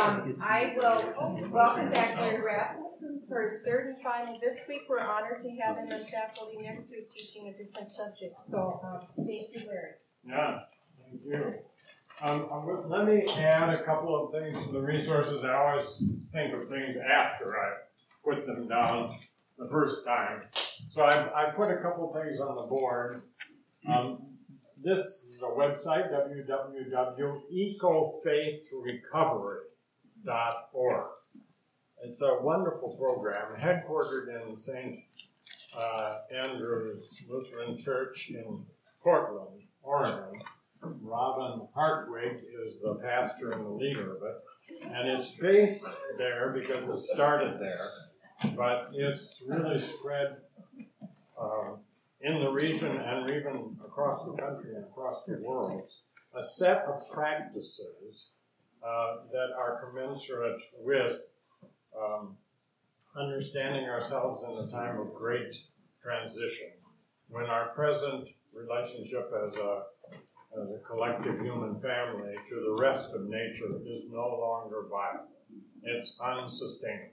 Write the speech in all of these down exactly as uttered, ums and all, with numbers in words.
Um, I will welcome back Larry Rasmussen for his third and final. This week we're honored to have him on faculty, next week teaching a different subject. So um, thank you, Larry. Yeah, thank you. Um, I'm, let me add a couple of things to the resources. I always think of things after I put them down the first time. So I, I put a couple things on the board. Um, this is a website, w w w dot eco faith recovery dot org. It's a wonderful program, headquartered in Saint Uh, Andrew's Lutheran Church in Portland, Oregon. Robin Hartwig is the pastor and the leader of it. And it's based there because it started there, but it's really spread uh, in the region and even across the country and across the world. A set of practices uh, that are commensurate with um, understanding ourselves in a time of great transition, when our present relationship as a as a collective human family to the rest of nature is no longer viable. It's unsustainable.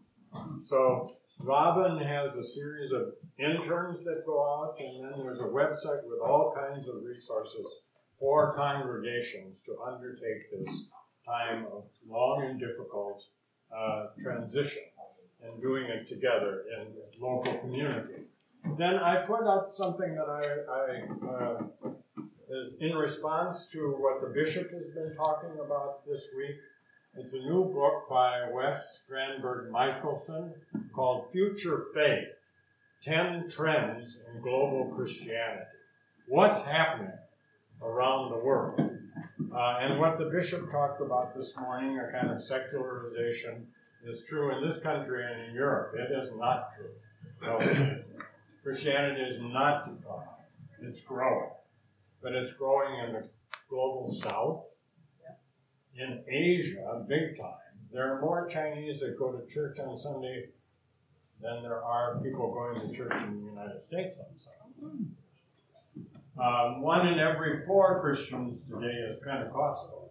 So Robin has a series of interns that go out, and then there's a website with all kinds of resources for congregations to undertake this time of long and difficult uh, transition and doing it together in the local community. Then I put up something that I, I uh, is in response to what the bishop has been talking about this week. It's a new book by Wes Granberg Michelson called Future Faith, ten Trends in Global Christianity. What's happening around the world? Uh, and what the bishop talked about this morning, a kind of secularization, is true in this country and in Europe. It is not true. No, Christianity is not declining. It's growing. But it's growing in the global south. In Asia, big time. There are more Chinese that go to church on Sunday than there are people going to church in the United States on Sunday. Um, one in every four Christians today is Pentecostal.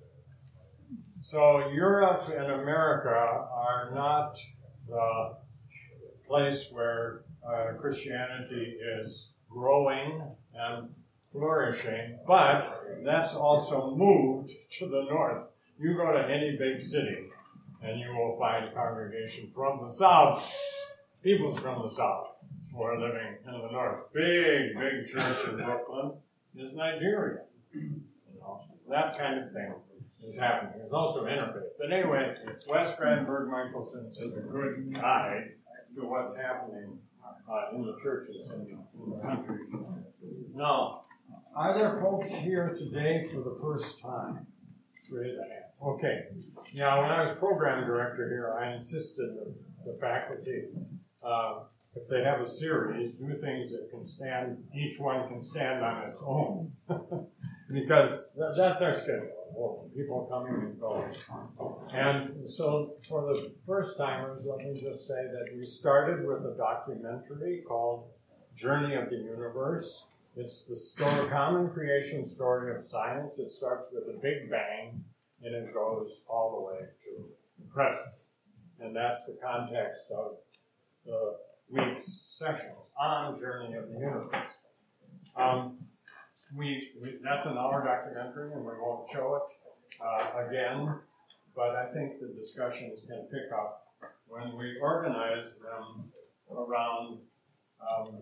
So Europe and America are not the place where uh, Christianity is growing and flourishing, but that's also moved to the north. You go to any big city and you will find a congregation from the south, peoples from the south who are living in the north. Big, big church in Brooklyn is Nigerian. You know, that kind of thing is happening. There's also interfaith. But anyway, Wes Granberg Michelson is a good guide to what's happening uh, in the churches in the, in the country. Now, are there folks here today for the first time? Raise a hand. Okay. Now, when I was program director here, I insisted that the faculty, uh, if they have a series, do things that can stand, each one can stand on its own. Because th- that's our schedule. People coming and going. And so for the first timers, let me just say that we started with a documentary called Journey of the Universe. It's the story, common creation story of science. It starts with a big bang, and it goes all the way to the present. And that's the context of the week's session on Journey of the Universe. Um, we, we that's an hour documentary, and we won't show it uh, again, but I think the discussions can pick up when we organize them around um,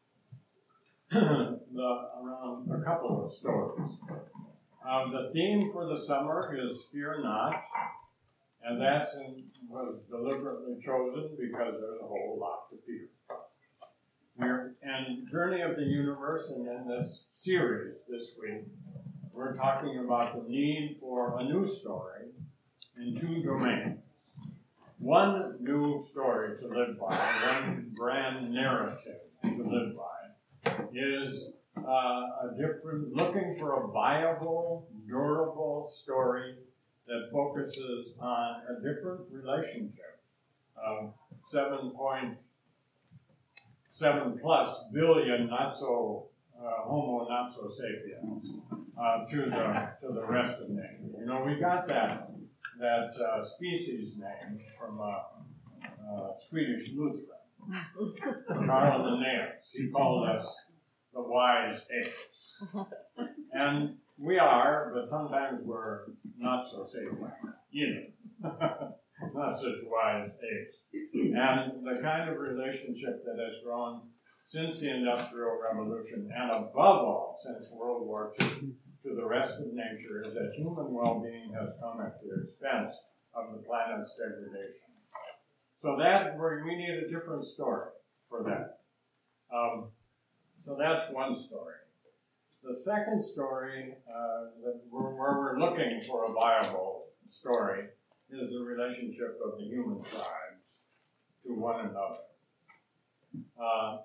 the, around a couple of stories. Um, the theme for the summer is Fear Not, and that was deliberately chosen because there's a whole lot to fear. We're in Journey of the Universe, and in this series this week, we're talking about the need for a new story in two domains. One new story to live by, one grand narrative to live by, is uh, a different, looking for a viable, durable story that focuses on a different relationship. Um, seven point seven plus billion not so uh, Homo not so sapiens uh, to the to the rest of nature. You know, we got that that uh, species name from a, a Swedish Lutheran, Karl Linnaeus. He called us the wise apes. And we are, but sometimes we're not so safe either. Not such wise apes. And the kind of relationship that has grown since the Industrial Revolution, and above all, since World War Two, to the rest of nature, is that human well-being has come at the expense of the planet's degradation. So that, we need a different story for that. Um, so that's one story. The second story, uh, that we're, where we're looking for a viable story, is the relationship of the human tribes to one another. Uh,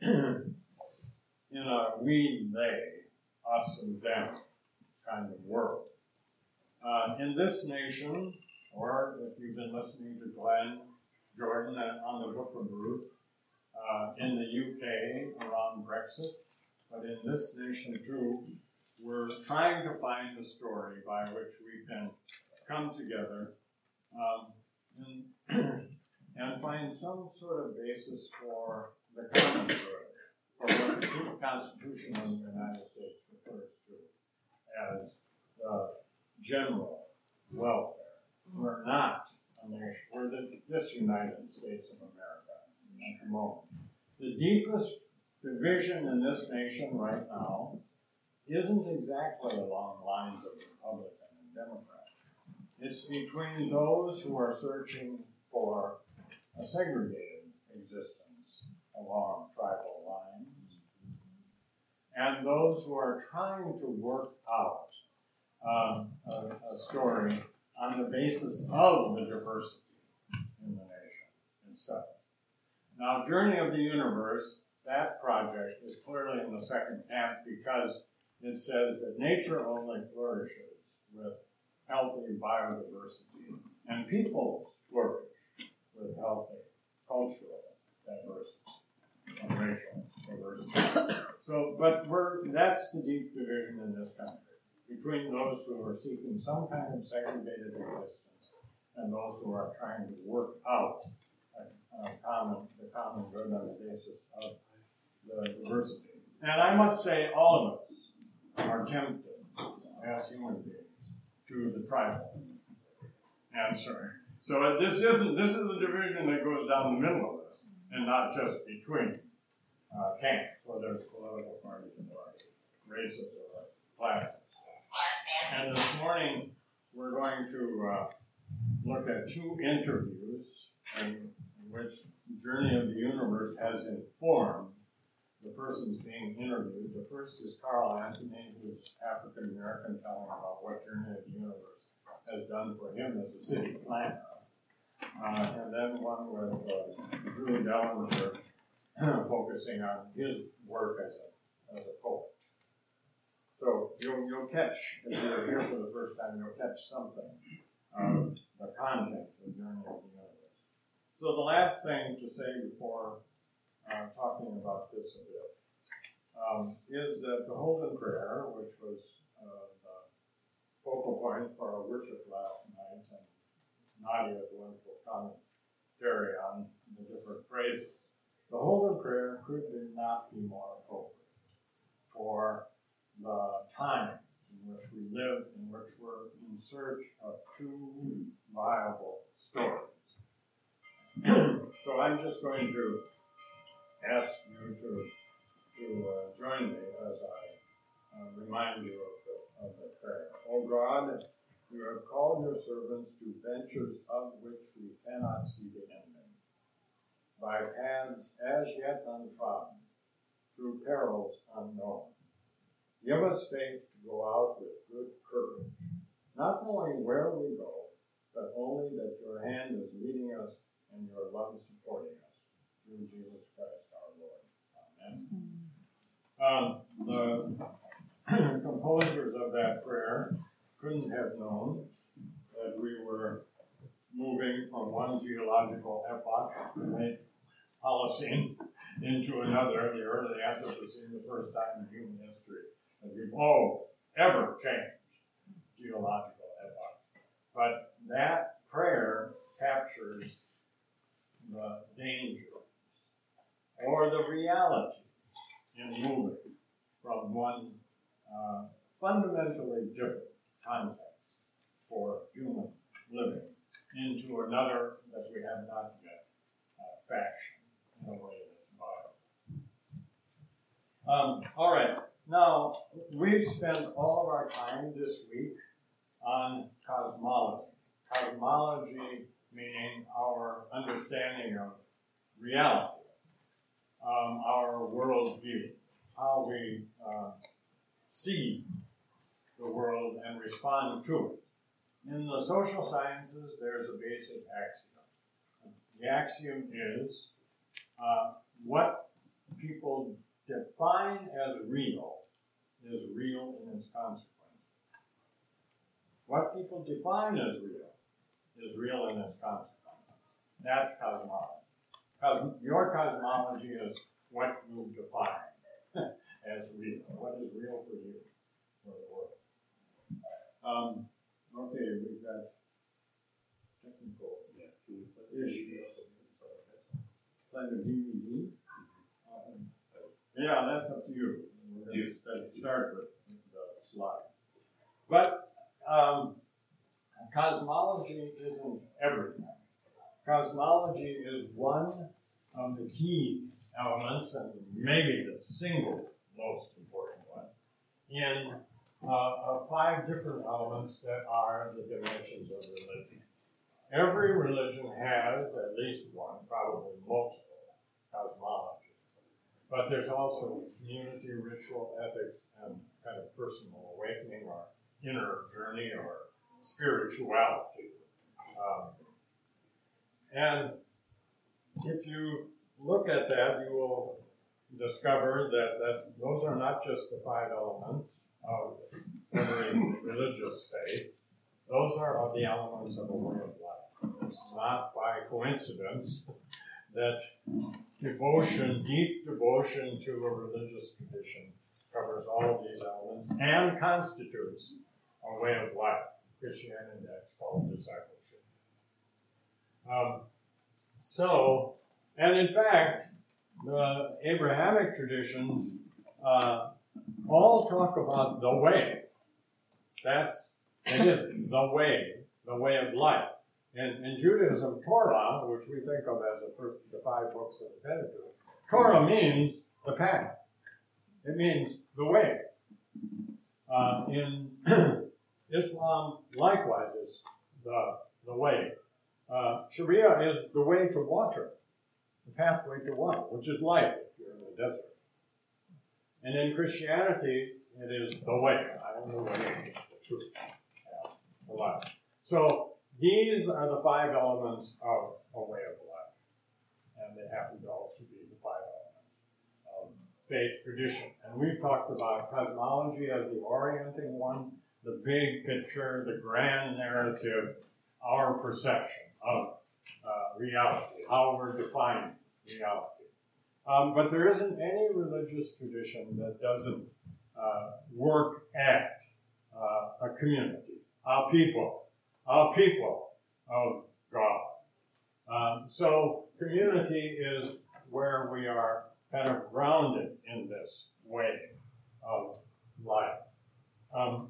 in a we, they, us and them kind of world. Uh, in this nation, or if you've been listening to Glenn Jordan on the Book of Ruth, uh, in the U K around Brexit, but in this nation too, we're trying to find a story by which we can come together um, and, and find some sort of basis for the common good, or what the Constitution of the United States refers to as the general welfare. We're not a nation. We're the disunited States of America at the moment. The deepest division in this nation right now isn't exactly along the lines of Republican and Democrat. It's between those who are searching for a segregated existence along tribal lines and those who are trying to work out um, a, a story on the basis of the diversity in the nation itself. Now, Journey of the Universe, that project is clearly in the second camp because it says that nature only flourishes with healthy biodiversity, and peoples flourish with healthy cultural diversity and racial diversity. So, but we're, that's the deep division in this country, between those who are seeking some kind of segregated existence and those who are trying to work out a, a common, the common good on the basis of the diversity. And I must say, all of us are tempted as human beings to the tribal answer. So this isn't, this is a division that goes down the middle of us, and not just between uh, camps, whether it's political parties or races or classes. And this morning, we're going to uh, look at two interviews in which Journey of the Universe has informed the persons being interviewed. The first is Carl Anthony, who's African American, telling about what Journey of the Universe has done for him as a city planner. Uh, and then one with uh, Drew Dellinger, focusing on his work as a, as a poet. So you'll, you'll catch, if you're here for the first time, you'll catch something of the content of Journey of the Universe. So the last thing to say before uh, talking about this a bit um, is that the Holden Prayer, which was uh, the focal point for our worship last night, and Nadia's wonderful commentary on the different phrases, the Holden Prayer could not be more appropriate for the times in which we live, in which we're in search of two viable stories. So I'm just going to ask you to, to uh, join me as I uh, remind you of the, of the prayer. O God, you have called your servants to ventures of which we cannot see the ending, by paths as yet untrodden, through perils unknown. Give us faith to go out with good courage, not knowing where we go, but only that your hand is leading us and your love supporting us. Through Jesus Christ our Lord. Amen. Um, the composers of that prayer couldn't have known that we were moving from one geological epoch, the Holocene, into another, the early Anthropocene, the first time in human history that we've all ever changed geological epoch. But that prayer captures the danger or the reality in moving from one uh, fundamentally different context for human living into another that we have not yet uh, fashioned in a way that's viable. Um, all right, now we've spent all of our time this week on cosmology. Cosmology meaning our understanding of reality, um, our worldview, how we uh, see the world and respond to it. In the social sciences, there's a basic axiom. The axiom is uh, what people define as real is real in its consequences. What people define as real is real in its consequences. That's cosmology. Cos- your cosmology is what you define as real. What is real for you, for the world? Um, okay, we've got technical issues. Like a D V D? Um, yeah, that's up to you. We're going to start with the slide. But um, cosmology isn't everything. Cosmology is one of the key elements, and maybe the single most important one, in uh, of five different elements that are the dimensions of religion. Every religion has at least one, probably multiple, cosmologies. But there's also community, ritual, ethics, and kind of personal awakening or inner journey or spirituality. Um, and if you look at that, you will discover that that's, those are not just the five elements of every religious faith. Those are the elements of a way of life. It's not by coincidence that devotion, deep devotion to a religious tradition covers all of these elements and constitutes a way of life. Christianity, that's called discipleship. Um, so, and in fact, the Abrahamic traditions uh, all talk about the way. That's, it is the way, the way of life. And in Judaism, Torah, which we think of as the, first, the five books of the Pentateuch, Torah means the path. It means the way. Uh, in Islam, likewise, is the, the way. Uh, Sharia is the way to water, the pathway to water, which is life if you're in the desert. And in Christianity, it is the way. I am the way, the truth, yeah, the life. So these are the five elements of a way of life. And they happen to also be the five elements of faith tradition. And we've talked about cosmology as the orienting one, the big picture, the grand narrative, our perception of uh, reality, how we're defining reality. Um, but there isn't any religious tradition that doesn't uh, work at uh, a community, a people, a people of God. Um, so community is where we are kind of grounded in this way of life. Um,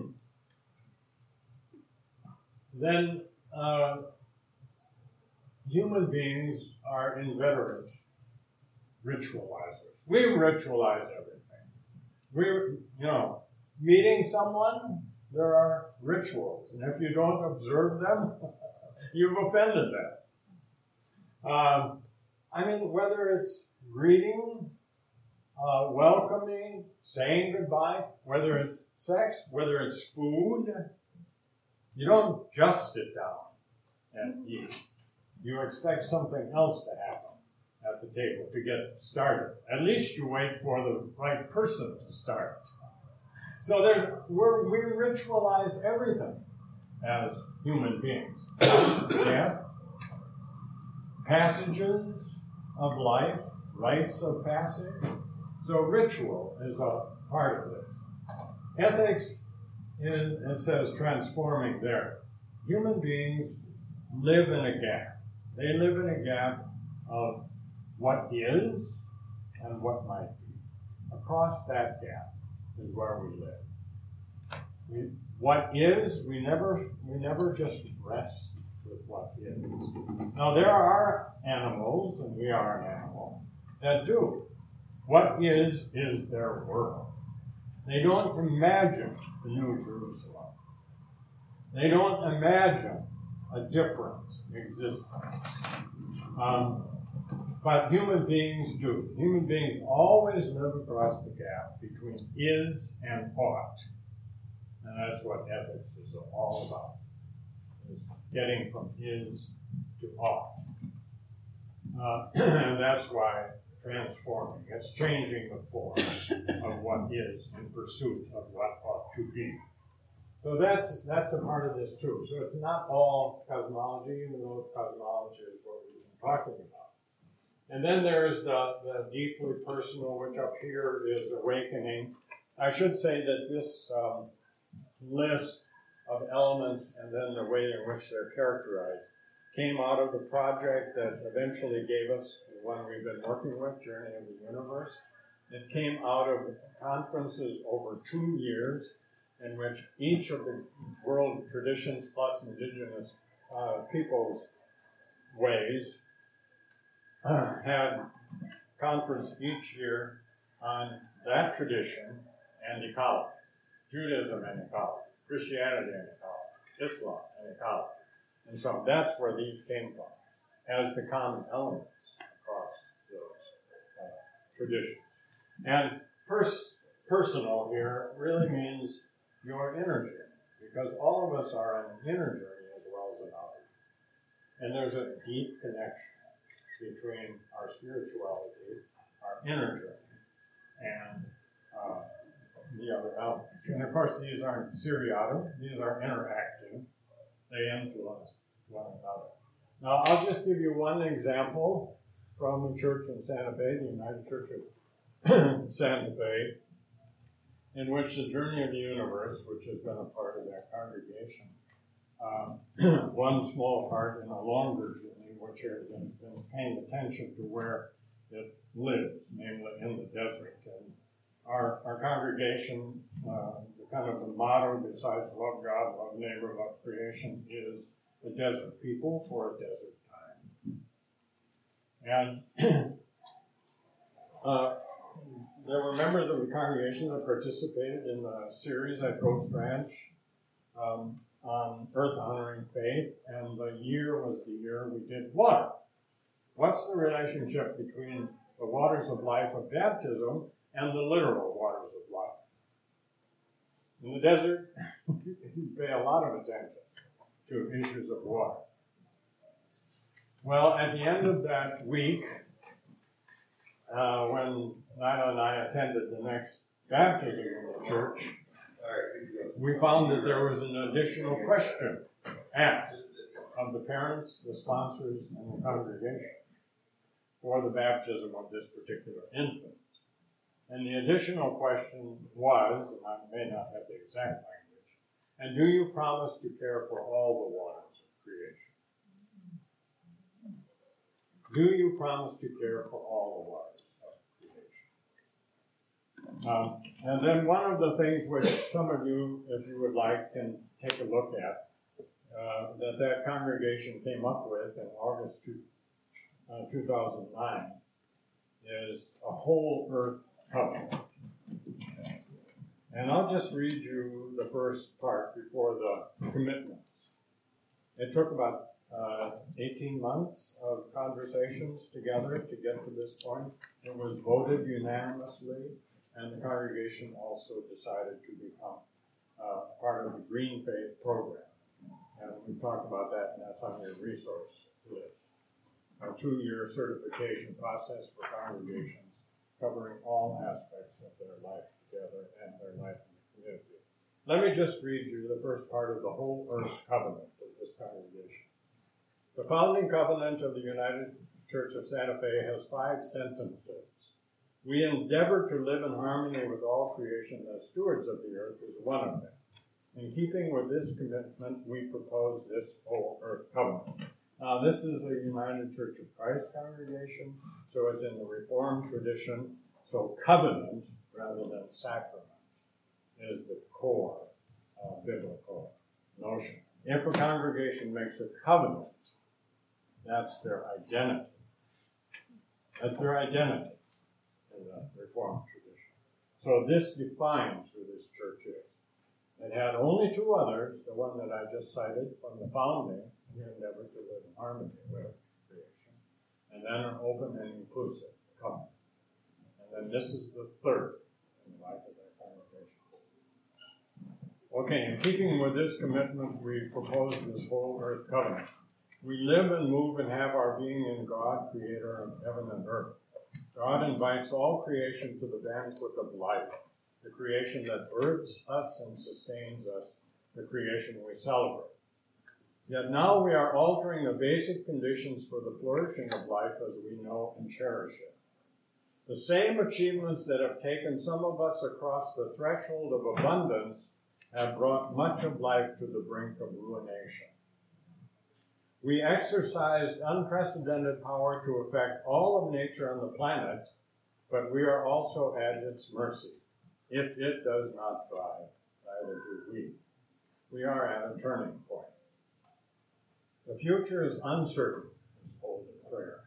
then uh, human beings are inveterate ritualizers. We ritualize everything. We, you know, meeting someone, there are rituals, and if you don't observe them, you've offended them. Um, I mean, whether it's greeting, uh, welcoming, saying goodbye, whether it's sex, whether it's food, you don't just sit down and eat. You expect something else to happen at the table to get started. At least you wait for the right person to start. So there's, we're, we ritualize everything as human beings. Yeah? Passages of life, rites of passage. So ritual is a part of this. Ethics is, it says, transforming there. human beings live in a gap. They live in a gap of what is and what might be. Across that gap is where we live. We, what is, we never, we never just rest with what is. Now there are animals, and we are an animal, that do. What is, is their world. They don't imagine the New Jerusalem. They don't imagine a different existence. Um, but human beings do. Human beings always live across the gap between is and ought. And that's what ethics is all about, is getting from is to ought. Uh, and that's why transforming, it's changing the form of what is in pursuit of what ought to be. So that's that's a part of this too. So it's not all cosmology, even though cosmology is what we've been talking about. And then there's the, the deeply personal, which up here is awakening. I should say that this um, list of elements and then the way in which they're characterized came out of the project that eventually gave us the one we've been working with, Journey of the Universe. It came out of conferences over two years in which each of the world traditions plus indigenous uh, peoples' ways uh, had conference each year on that tradition and ecology, Judaism and ecology, Christianity and ecology, Islam and ecology. And so that's where these came from, as the common elements across those uh, traditions. And pers- personal here really means your inner journey, because all of us are on an inner journey as well as an outer. And there's a deep connection between our spirituality, our inner journey, and uh, the other elements. And of course, these aren't seriatim, these are interacting. They influence one another. Now, I'll just give you one example from the church in Santa Fe, the United Church of Santa Fe, in which the Journey of the Universe, which has been a part of that congregation, um, one small part in a longer journey, which has been, been paying attention to where it lives, namely in the desert. And our, our congregation, uh, the kind of the motto besides love God, love neighbor, love creation, is the desert people for a desert time. And uh, there were members of the congregation that participated in the series at Ghost Ranch um, on Earth Honoring Faith, and the year was the year we did water. What's the relationship between the waters of life of baptism and the literal waters of life? In the desert, you pay a lot of attention to issues of water. Well, at the end of that week, uh, when Nina and I attended the next baptism in the church, we found that there was an additional question asked of the parents, the sponsors, and the congregation for the baptism of this particular infant. And the additional question was, and I may not have the exact language, and do you promise to care for all the waters of creation? Do you promise to care for all the waters of creation? Um, and then one of the things which some of you, if you would like, can take a look at, uh, that that congregation came up with in August two, uh, two thousand nine, is a whole earth covenant. And I'll just read you the first part before the commitments. It took about uh, eighteen months of conversations together to get to this point. It was voted unanimously, and the congregation also decided to become uh, part of the Green Faith program. And we talked about that, and that's on your resource list. A two-year certification process for congregations covering all aspects of their life together and their life in the community. Let me just read you the first part of the whole earth covenant of this congregation. The founding covenant of the United Church of Santa Fe has five sentences. We endeavor to live in harmony with all creation as stewards of the earth is one of them. In keeping with this commitment, we propose this whole earth covenant. Now, this is a United Church of Christ congregation, so it's in the Reformed tradition. So covenant, rather than sacrament, is the core uh, biblical notion. If a congregation makes a covenant, that's their identity. That's their identity in the Reformed tradition. So this defines who this church is. It had only two others, the one that I just cited from the founding, we endeavored to live in harmony with creation, and then an open and inclusive covenant. And then this is the third in the life of that congregation. Okay, in keeping with this commitment, we propose this whole earth covenant. We live and move and have our being in God, creator of heaven and earth. God invites all creation to the banquet of life, the creation that births us and sustains us, the creation we celebrate. Yet now we are altering the basic conditions for the flourishing of life as we know and cherish it. The same achievements that have taken some of us across the threshold of abundance have brought much of life to the brink of ruination. We exercised unprecedented power to affect all of nature on the planet, but we are also at its mercy. If it does not thrive, neither do we. We are at a turning point. The future is uncertain, is Holden prayer.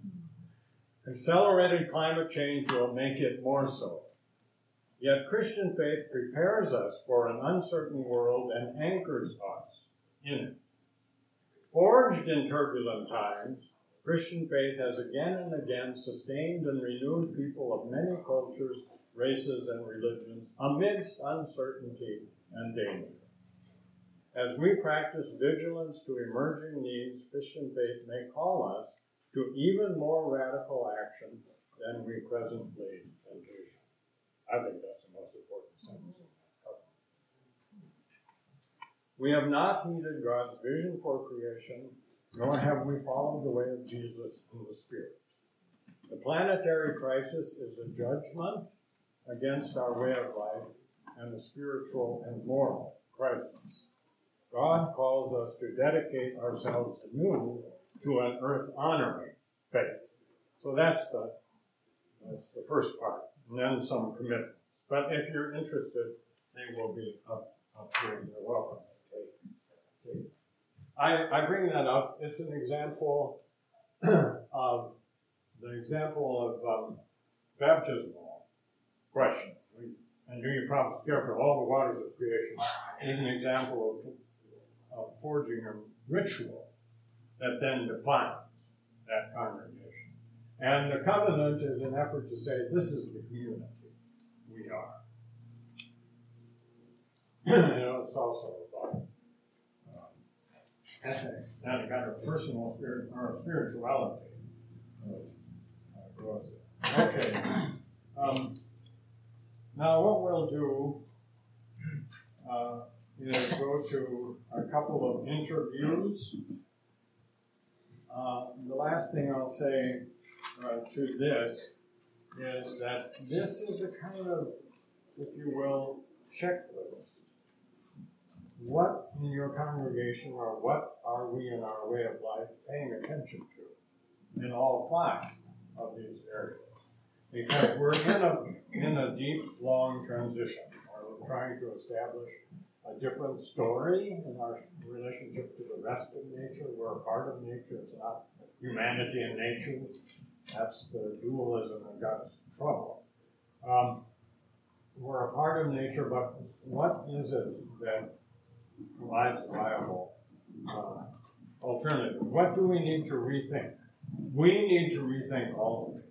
Accelerated climate change will make it more so. Yet Christian faith prepares us for an uncertain world and anchors us in it. Forged in turbulent times, Christian faith has again and again sustained and renewed people of many cultures, races, and religions amidst uncertainty and danger. As we practice vigilance to emerging needs, Christian faith may call us to even more radical action than we presently envision. I think that's the most important sentence in that covenant. We have not heeded God's vision for creation, nor have we followed the way of Jesus in the Spirit. The planetary crisis is a judgment against our way of life and a spiritual and moral crisis. God calls us to dedicate ourselves anew to an earth-honoring faith. So that's the that's the first part, and then some commitments. But if you're interested, they will be up, up here. You're welcome to take, take. I, I bring that up. It's an example of the example of um, baptismal question. And do your prophets care for all the waters of creation is an example of of forging a ritual that then defines that congregation. And the covenant is an effort to say, this is the community we are. You know, it's also about um, ethics and a kind of personal spirit or spirituality. Uh, okay. Um, now what we'll do uh, is go to a couple of interviews. Uh, the last thing I'll say uh, to this is that this is a kind of, if you will, checklist. What in your congregation or what are we in our way of life paying attention to in all five of these areas? Because we're in a, in a deep, long transition where we're trying to establish a different story in our relationship to the rest of nature. We're a part of nature. It's not humanity and nature. That's the dualism that got us in trouble. Um, we're a part of nature, but what is it that provides a viable uh, alternative? What do we need to rethink? We need to rethink all of it.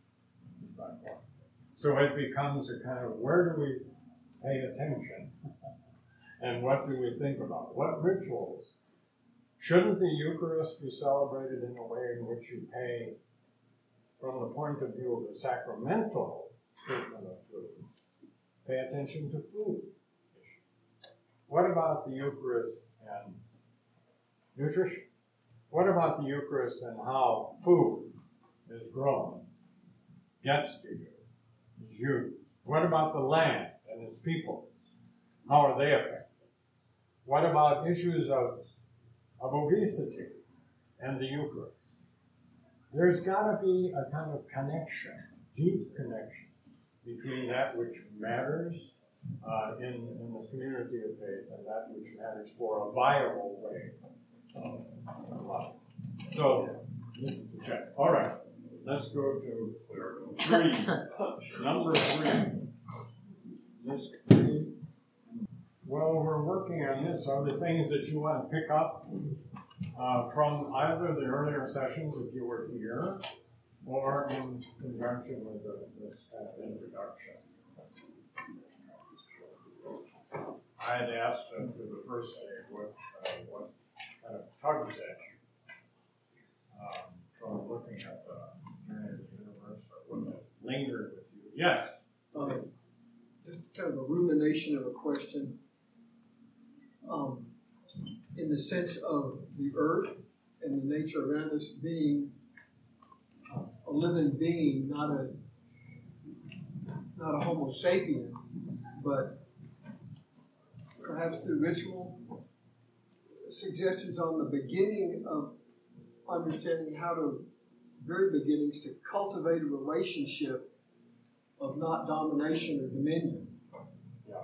So it becomes a kind of, where do we pay attention? And what do we think about? What rituals? Shouldn't the Eucharist be celebrated in a way in which you pay, from the point of view of the sacramental treatment of food, pay attention to food? What about the Eucharist and nutrition? What about the Eucharist and how food is grown, gets to you, is used? What about the land and its people? How are they affected? What about issues of, of obesity and the Eucharist? There's got to be a kind of connection, deep connection, between that which matters uh, in, in the community of faith and that which matters for a viable way of life. So, this is the check. All right, let's go to three. Number three. This three. Well, we're working on this. Are there things that you want to pick up uh, from either the earlier sessions, if you were here, or in conjunction with the, this kind of introduction? I had asked uh, for the first day what, uh, what kind of tugs at you um, from looking at the journey of the universe, or what lingered with you. Yes? Um, just kind of a rumination of a question. Um, in the sense of the earth and the nature around us being a living being, not a not a Homo sapien, but perhaps through ritual suggestions on the beginning of understanding how to, very beginnings, to cultivate a relationship of not domination or dominion. Yeah.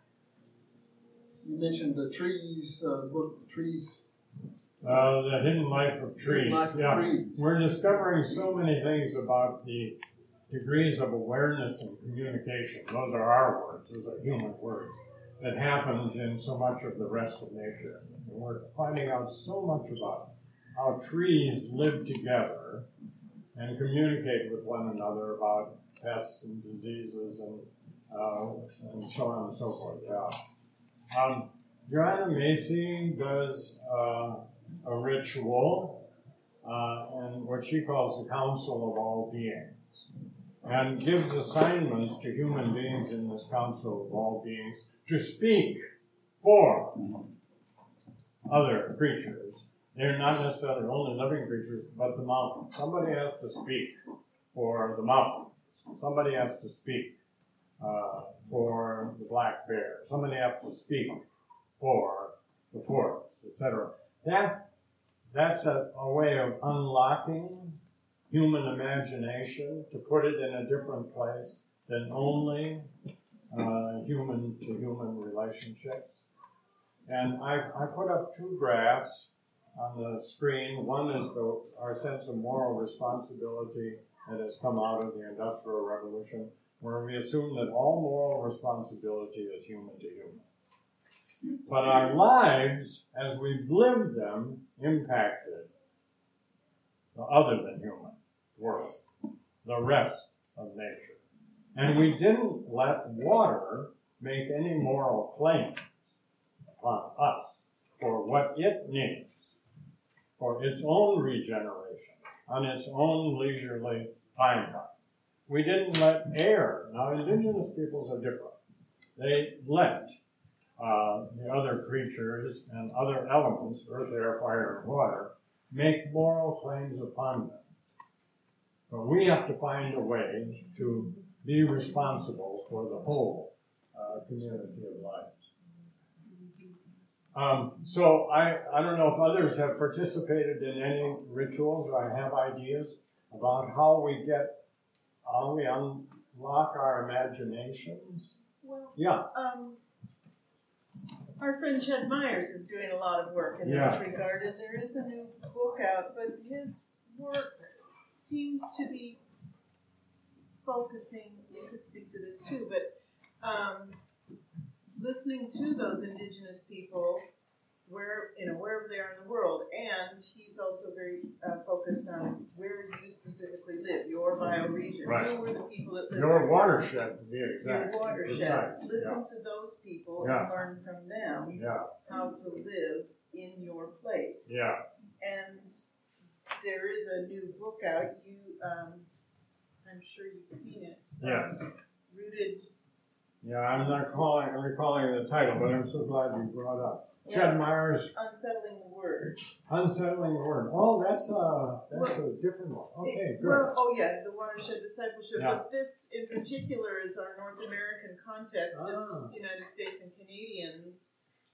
You mentioned the trees, uh, book trees. Uh, the hidden life of trees. Hidden life of yeah. trees. We're discovering so many things about the degrees of awareness and communication. Those are our words, those are human words, that happens in so much of the rest of nature. And we're finding out so much about how trees live together and communicate with one another about pests and diseases and, uh, and so on and so forth. Yeah. Um, Joanna Macy does uh, a ritual uh, and what she calls the Council of All Beings, and gives assignments to human beings in this Council of All Beings to speak for other creatures. They're not necessarily only living creatures, but the mountains. Somebody has to speak for the mountains. Somebody has to speak uh, for the black bear. Somebody has to speak for the forest, et cetera. That, that's a, a way of unlocking human imagination, to put it in a different place than only uh, human-to-human relationships. And I, I put up two graphs on the screen. One is the, our sense of moral responsibility that has come out of the Industrial Revolution, where we assume that all moral responsibility is human to human. But our lives, as we've lived them, impacted the other than human world, the rest of nature. And we didn't let water make any moral claims upon us for what it needs for its own regeneration on its own leisurely timeline. We didn't let air. Now, indigenous peoples are different. They let uh, the other creatures and other elements, earth, air, fire, and water, make moral claims upon them. But we have to find a way to be responsible for the whole uh, community of life. Um, so I, I don't know if others have participated in any rituals or have ideas about how we get, how we unlock our imaginations. Well, yeah. Um, our friend Ched Myers is doing a lot of work in yeah. this regard, and there is a new book out, but his work seems to be focusing, you could speak to this too, but um, listening to those indigenous people where, you know, wherever they are in the world, and he's also very uh, focused on where you specifically live, your bioregion. Right. Who were the people that live Your there? watershed, to be exact. Your watershed. Exact. Listen yeah. to those people yeah. and learn from them yeah. how to live in your place. Yeah. And there is a new book out. You, um, I'm sure you've seen it. Yes. Um, Rooted. Yeah, I'm not calling, I'm recalling the title, but I'm so glad you brought it up. Yeah. Ched Myers. Unsettling the Word. Unsettling the Word. Oh, that's a that's well, a different one. Okay, it, good. Well, oh yeah, the watershed discipleship. Yeah. But this, in particular, is our North American context. Ah. It's United States and Canadians,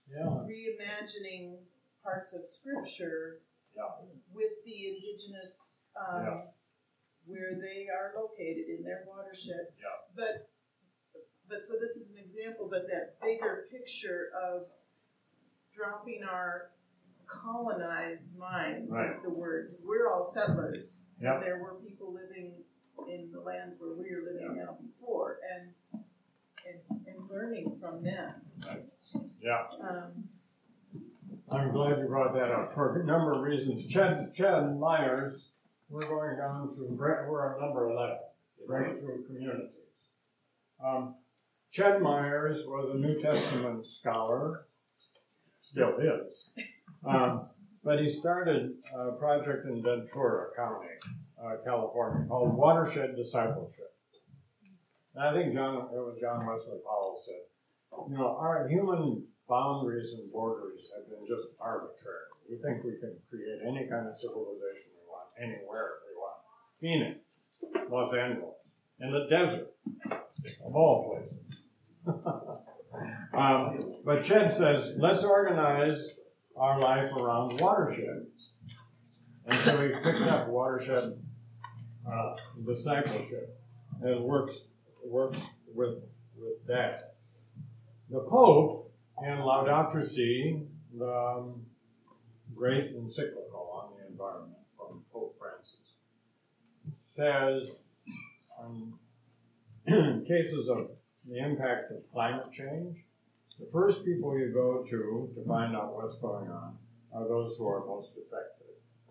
Yeah. reimagining parts of scripture Yeah. with the indigenous, um, Yeah. where they are located in their watershed. Yeah. But, but so this is an example, but that bigger picture of dropping our colonized mind Right. is the word. We're all settlers. Yeah. And there were people living in the lands where we are living Yeah. now before, and, and and learning from them. Yeah. Um, I'm glad you brought that up for a number of reasons. Chad, Chad Myers, we're going down to, we're at number eleven, Breakthrough Communities. Um, Chad Myers was a New Testament scholar, still is, um, but he started a project in Ventura County, uh, California, called Watershed Discipleship. And I think John, it was John Wesley Powell said, you know, our human boundaries and borders have been just arbitrary. We think we can create any kind of civilization we want, anywhere we want. Phoenix, Los Angeles, in the desert, of all places. um, but Ched says, let's organize our life around watersheds. And so he picked up watershed uh, discipleship, and it works works with with that. The Pope, in Laudato Si, the um, great encyclical on the environment from Pope Francis, says, um, in cases of the impact of climate change, the first people you go to to find out what's going on are those who are most affected.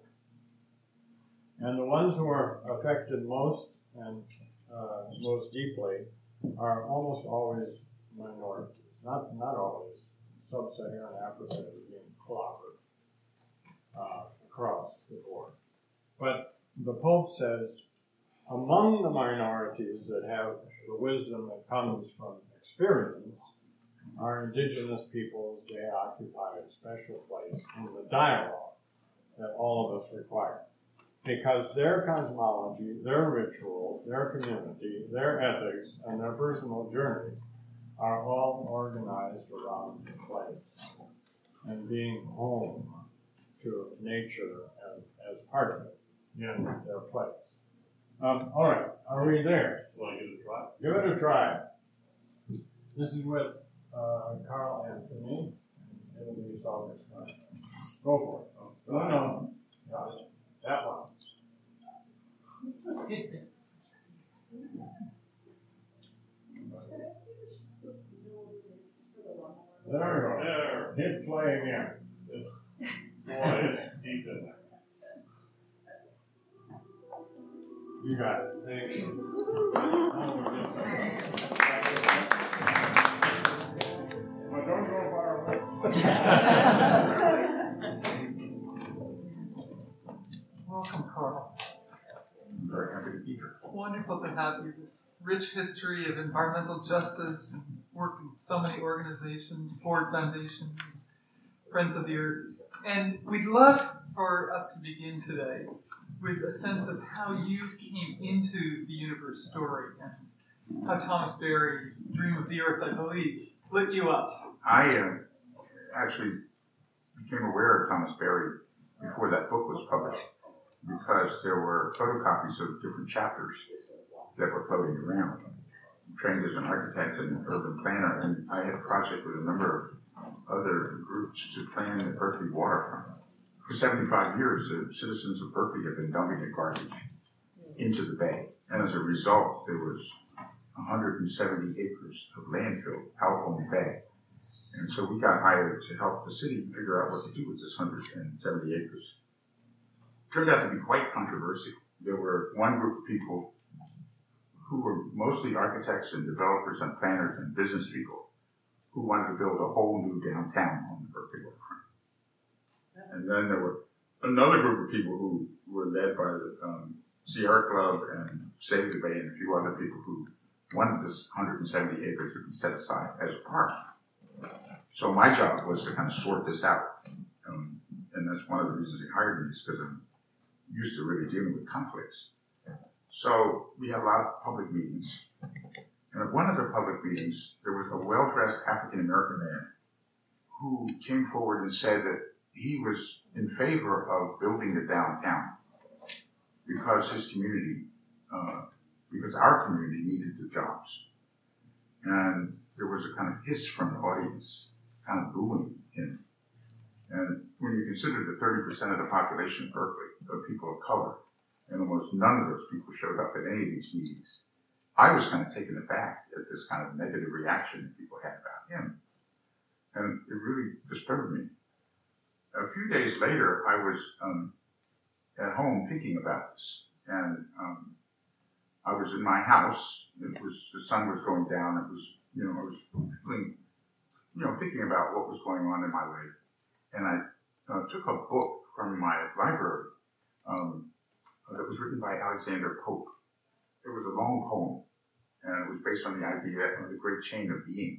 And the ones who are affected most and uh, most deeply are almost always minorities. Not not always. Sub-Saharan Africa is being clobbered uh, across the board. But the Pope says, among the minorities that have the wisdom that comes from experience, are indigenous peoples. They occupy a special place in the dialogue that all of us require. Because their cosmology, their ritual, their community, their ethics, and their personal journeys are all organized around the place and being home to nature and as part of it in their place. Um, all right, are we there? Want to give it a try? Give it a try. This is with uh, Carl Anthony. It'll be August ninth. Go for it. Oh, no, no. Yeah, that one. There we go. There. Hit play again. Boy, it's deep in there. You got it. Thank you. But don't go far away. Welcome, Carl. I'm very happy to be here. Wonderful to have you. This rich history of environmental justice and work in so many organizations, Ford Foundation, Friends of the Earth. And we'd love for us to begin today with a sense of how you came into the universe story and how Thomas Berry, Dream of the Earth, I believe, lit you up. I uh, actually became aware of Thomas Berry before that book was published because there were photocopies of different chapters that were floating around. I'm trained as an architect and an urban planner, and I had a project with a number of other groups to plan the Berkeley waterfront. For seventy-five years, the citizens of Berkeley have been dumping their garbage into the bay. And as a result, there was one hundred seventy acres of landfill out on the bay. And so we got hired to help the city figure out what to do with this one hundred seventy acres. It turned out to be quite controversial. There were one group of people who were mostly architects and developers and planners and business people who wanted to build a whole new downtown on the Berkeley waterfront. And then there were another group of people who were led by the um, Sierra Club and Save the Bay and a few other people who wanted this one hundred seventy acres to be set aside as a park. So my job was to kind of sort this out. Um, and that's one of the reasons they hired me, is because I'm used to really dealing with conflicts. So we had a lot of public meetings. And at one of the public meetings, there was a well-dressed African-American man who came forward and said that he was in favor of building a downtown because his community, uh, because our community needed the jobs. And there was a kind of hiss from the audience, kind of booing him. And when you consider that thirty percent of the population of Berkeley are people of color, and almost none of those people showed up at any of these meetings, I was kind of taken aback at this kind of negative reaction that people had about him. And it really disturbed me. A few days later, I was um, at home thinking about this. And um, I was in my house. It was, the sun was going down. It was, you know, I was feeling, you know, thinking about what was going on in my life. And I uh, took a book from my library um, that was written by Alexander Pope. It was a long poem, and it was based on the idea of the great chain of being.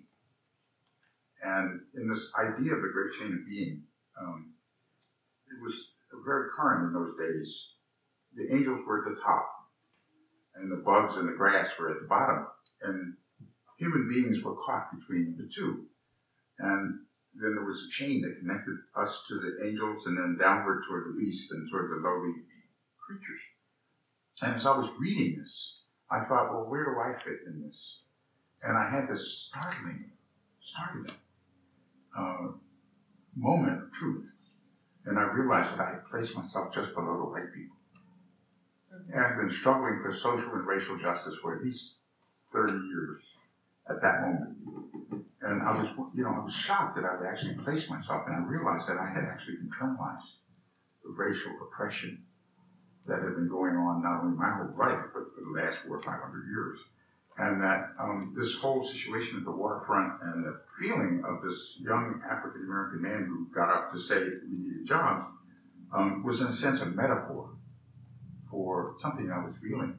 And in this idea of the great chain of being, um, it was very current in those days. The angels were at the top, and the bugs and the grass were at the bottom, and human beings were caught between the two. And then there was a chain that connected us to the angels, and then downward toward the beasts and toward the lowly creatures. And as I was reading this, I thought, well, where do I fit in this? And I had this startling, startling uh, moment of truth. And I realized that I had placed myself just below the white people. And I've been struggling for social and racial justice for at least thirty years at that moment. And I was, you know, I was shocked that I had actually placed myself, and I realized that I had actually internalized the racial oppression that had been going on not only my whole life, but for the last four or five hundred years. And that um, this whole situation at the waterfront and the feeling of this young African-American man who got up to say we needed jobs um, was in a sense a metaphor for something I was feeling.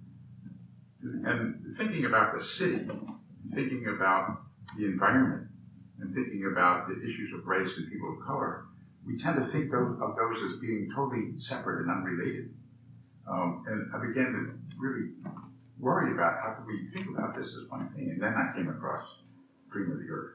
And thinking about the city, thinking about the environment, and thinking about the issues of race and people of color, we tend to think of those as being totally separate and unrelated. Um, and I began to really worry about how could we think about this as one thing. And then I came across Dream of the Earth.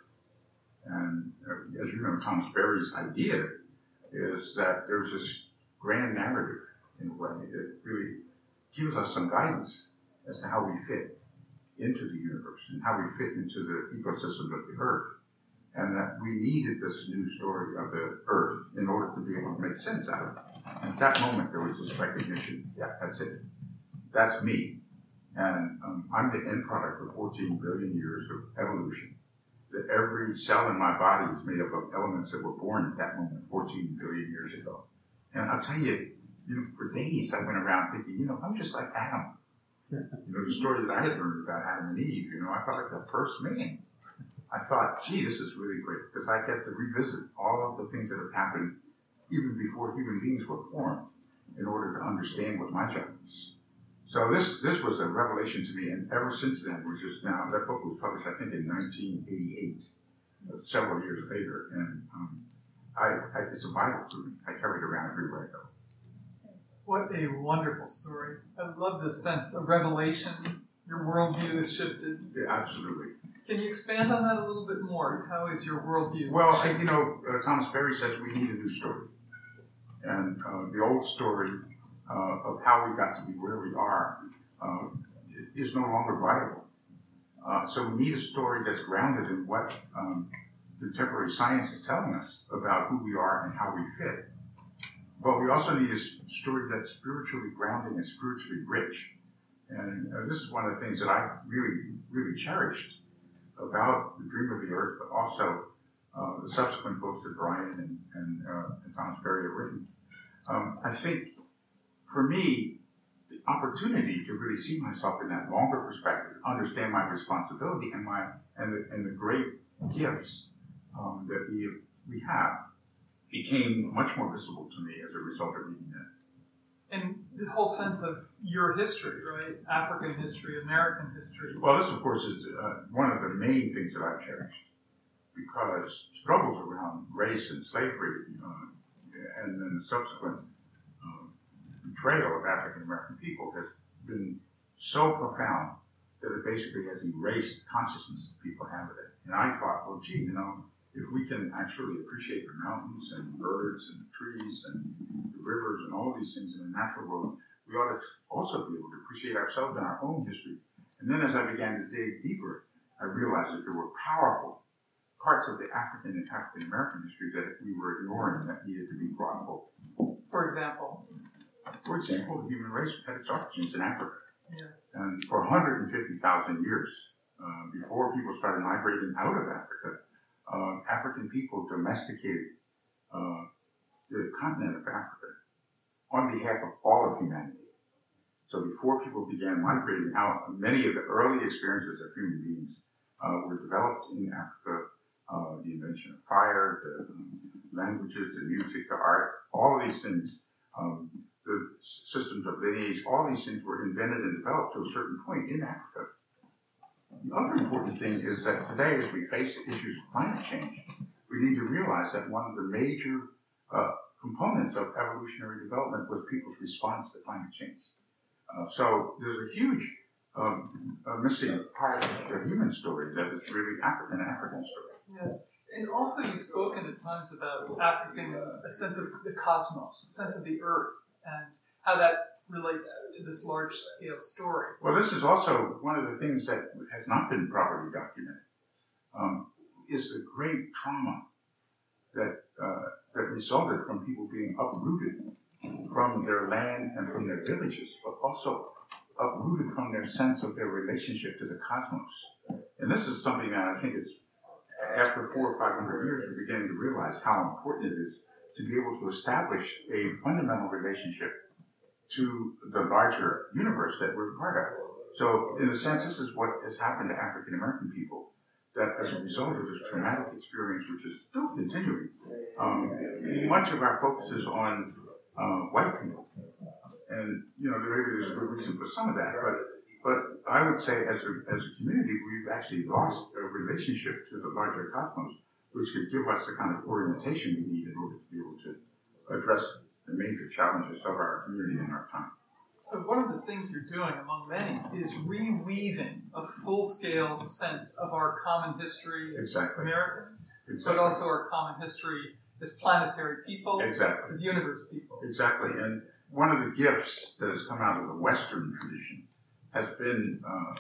And uh, as you know, Thomas Berry's idea is that there's this grand narrative in a way that really gives us some guidance as to how we fit into the universe and how we fit into the ecosystem of the Earth. And that we needed this new story of the Earth in order to be able to make sense out of it. And at that moment, there was this recognition, yeah, that's it. That's me. And um, I'm the end product of fourteen billion years of evolution. That every cell in my body is made up of elements that were born at that moment, fourteen billion years ago. And I'll tell you, you know, for days I went around thinking, you know, I'm just like Adam. You know, the story that I had learned about Adam and Eve, you know, I felt like the first man. I thought, gee, this is really great, because I get to revisit all of the things that have happened even before human beings were formed in order to understand what my job is. So this this was a revelation to me, and ever since then, which is now, that book was published, I think, in nineteen eighty-eight, several years later, and um, I, I, it's a Bible to me. I carry it around everywhere I go. What a wonderful story. I love this sense of revelation. Your worldview has shifted. Yeah, absolutely. Can you expand on that a little bit more? How is your worldview? Well, I, you know, uh, Thomas Berry says we need a new story. And uh, the old story uh, of how we got to be where we are uh, is no longer viable. Uh, so we need a story that's grounded in what um, contemporary science is telling us about who we are and how we fit. But we also need a story that's spiritually grounded and spiritually rich. And uh, this is one of the things that I really, really cherished about the Dream of the Earth, but also uh, the subsequent books that Brian and, and, uh, and Thomas Berry have written. Um, I think, for me, the opportunity to really see myself in that longer perspective, understand my responsibility and my and the, and the great gifts um, that we we have, became much more visible to me as a result of reading that. And the whole sense of your history, right? African history, American history. Well, this, of course, is uh, one of the main things that I've cherished, because struggles around race and slavery, uh, and then the subsequent uh, betrayal of African American people has been so profound that it basically has erased consciousness that people have of it. And I thought, well, gee, you know, if we can actually appreciate the mountains and birds and the trees and the rivers and all of these things in the natural world, we ought to also be able to appreciate ourselves and our own history. And then as I began to dig deeper, I realized that there were powerful parts of the African and African American history that we were ignoring that needed to be brought forward. For example? For example, the human race had its origins in Africa. Yes. And for one hundred fifty thousand years, uh, before people started migrating out of Africa, uh, African people domesticated uh, the continent of Africa on behalf of all of humanity. So before people began migrating out, many of the early experiences of human beings uh, were developed in Africa. Uh, the invention of fire, the um, languages, the music, the art, all of these things, um, the systems of lineage, all these things were invented and developed to a certain point in Africa. The other important thing is that today, as we face the issues of climate change, we need to realize that one of the major uh, components of evolutionary development was people's response to climate change. Uh, so there's a huge um, a missing part of the human story that is really African African story. Yes, and also you've spoken at times about African, uh, a sense of the cosmos, a sense of the earth, and how that relates to this large-scale story. Well, this is also one of the things that has not been properly documented, um, is the great trauma that uh, that resulted from people being uprooted from their land and from their villages, but also uprooted from their sense of their relationship to the cosmos. And this is something that I think is, after four or five hundred years, we're beginning to realize how important it is to be able to establish a fundamental relationship to the larger universe that we're part of. So, in a sense, this is what has happened to African American people, that as a result of this traumatic experience, which is still continuing, um, much of our focus is on uh, white people. And, you know, maybe there's a good reason for some of that, but But I would say as a, as a community, we've actually lost a relationship to the larger cosmos, which could give us the kind of orientation we need in order to be able to address the major challenges of our community in our time. So one of the things you're doing, among many, is reweaving a full-scale sense of our common history as Exactly. Americans, Exactly. but also our common history as planetary people, Exactly. as universe people. Exactly. And one of the gifts that has come out of the Western tradition has been uh,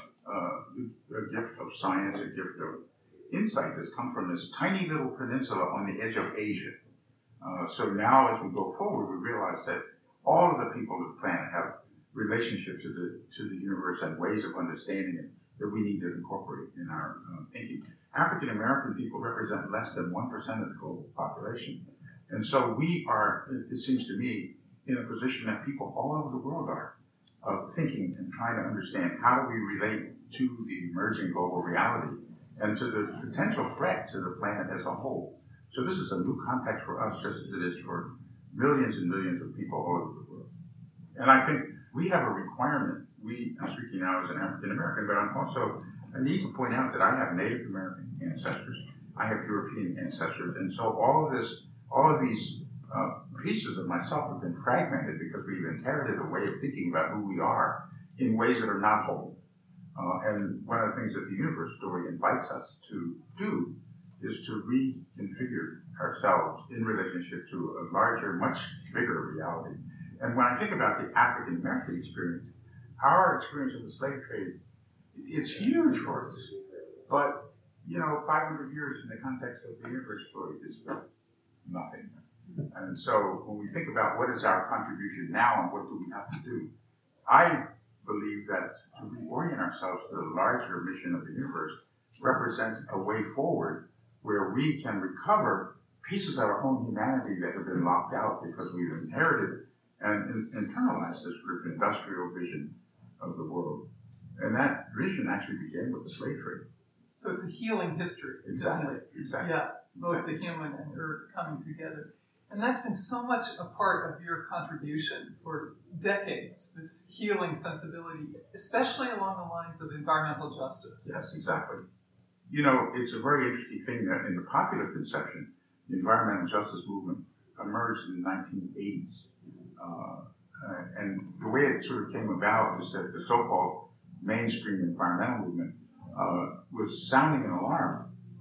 uh, a gift of science, a gift of insight that's come from this tiny little peninsula on the edge of Asia. Uh, so now as we go forward, we realize that all of the people of the planet have relationships to the to the universe and ways of understanding it that we need to incorporate in our uh, thinking. African American people represent less than one percent of the global population. And so we are, it, it seems to me, in a position that people all over the world are, of thinking and trying to understand how do we relate to the emerging global reality and to the potential threat to the planet as a whole. So this is a new context for us, just as it is for millions and millions of people all over the world. And I think we have a requirement. We, I'm speaking now as an African American, but I'm also, I need to point out that I have Native American ancestors. I have European ancestors. And so all of this, all of these uh, pieces of myself have been fragmented because we've inherited a way of thinking about who we are in ways that are not whole. Uh, and one of the things that the universe story invites us to do is to reconfigure ourselves in relationship to a larger, much bigger reality. And when I think about the African American experience, our experience of the slave trade, it's huge for us. But, you know, five hundred years in the context of the universe story is nothing. And so when we think about what is our contribution now and what do we have to do, I believe that to reorient ourselves to the larger mission of the universe represents a way forward where we can recover pieces of our own humanity that have been locked out because we've inherited and in, internalized this sort of industrial vision of the world. And that vision actually began with the slave trade. So it's a healing history, Exactly. isn't it? Exactly. Yeah, both the human and earth coming together. And that's been so much a part of your contribution for decades, this healing sensibility, especially along the lines of environmental justice. Yes, exactly. You know, it's a very interesting thing that in the popular conception, the environmental justice movement emerged in the nineteen eighties. Uh, and the way it sort of came about is that the so-called mainstream environmental movement uh, was sounding an alarm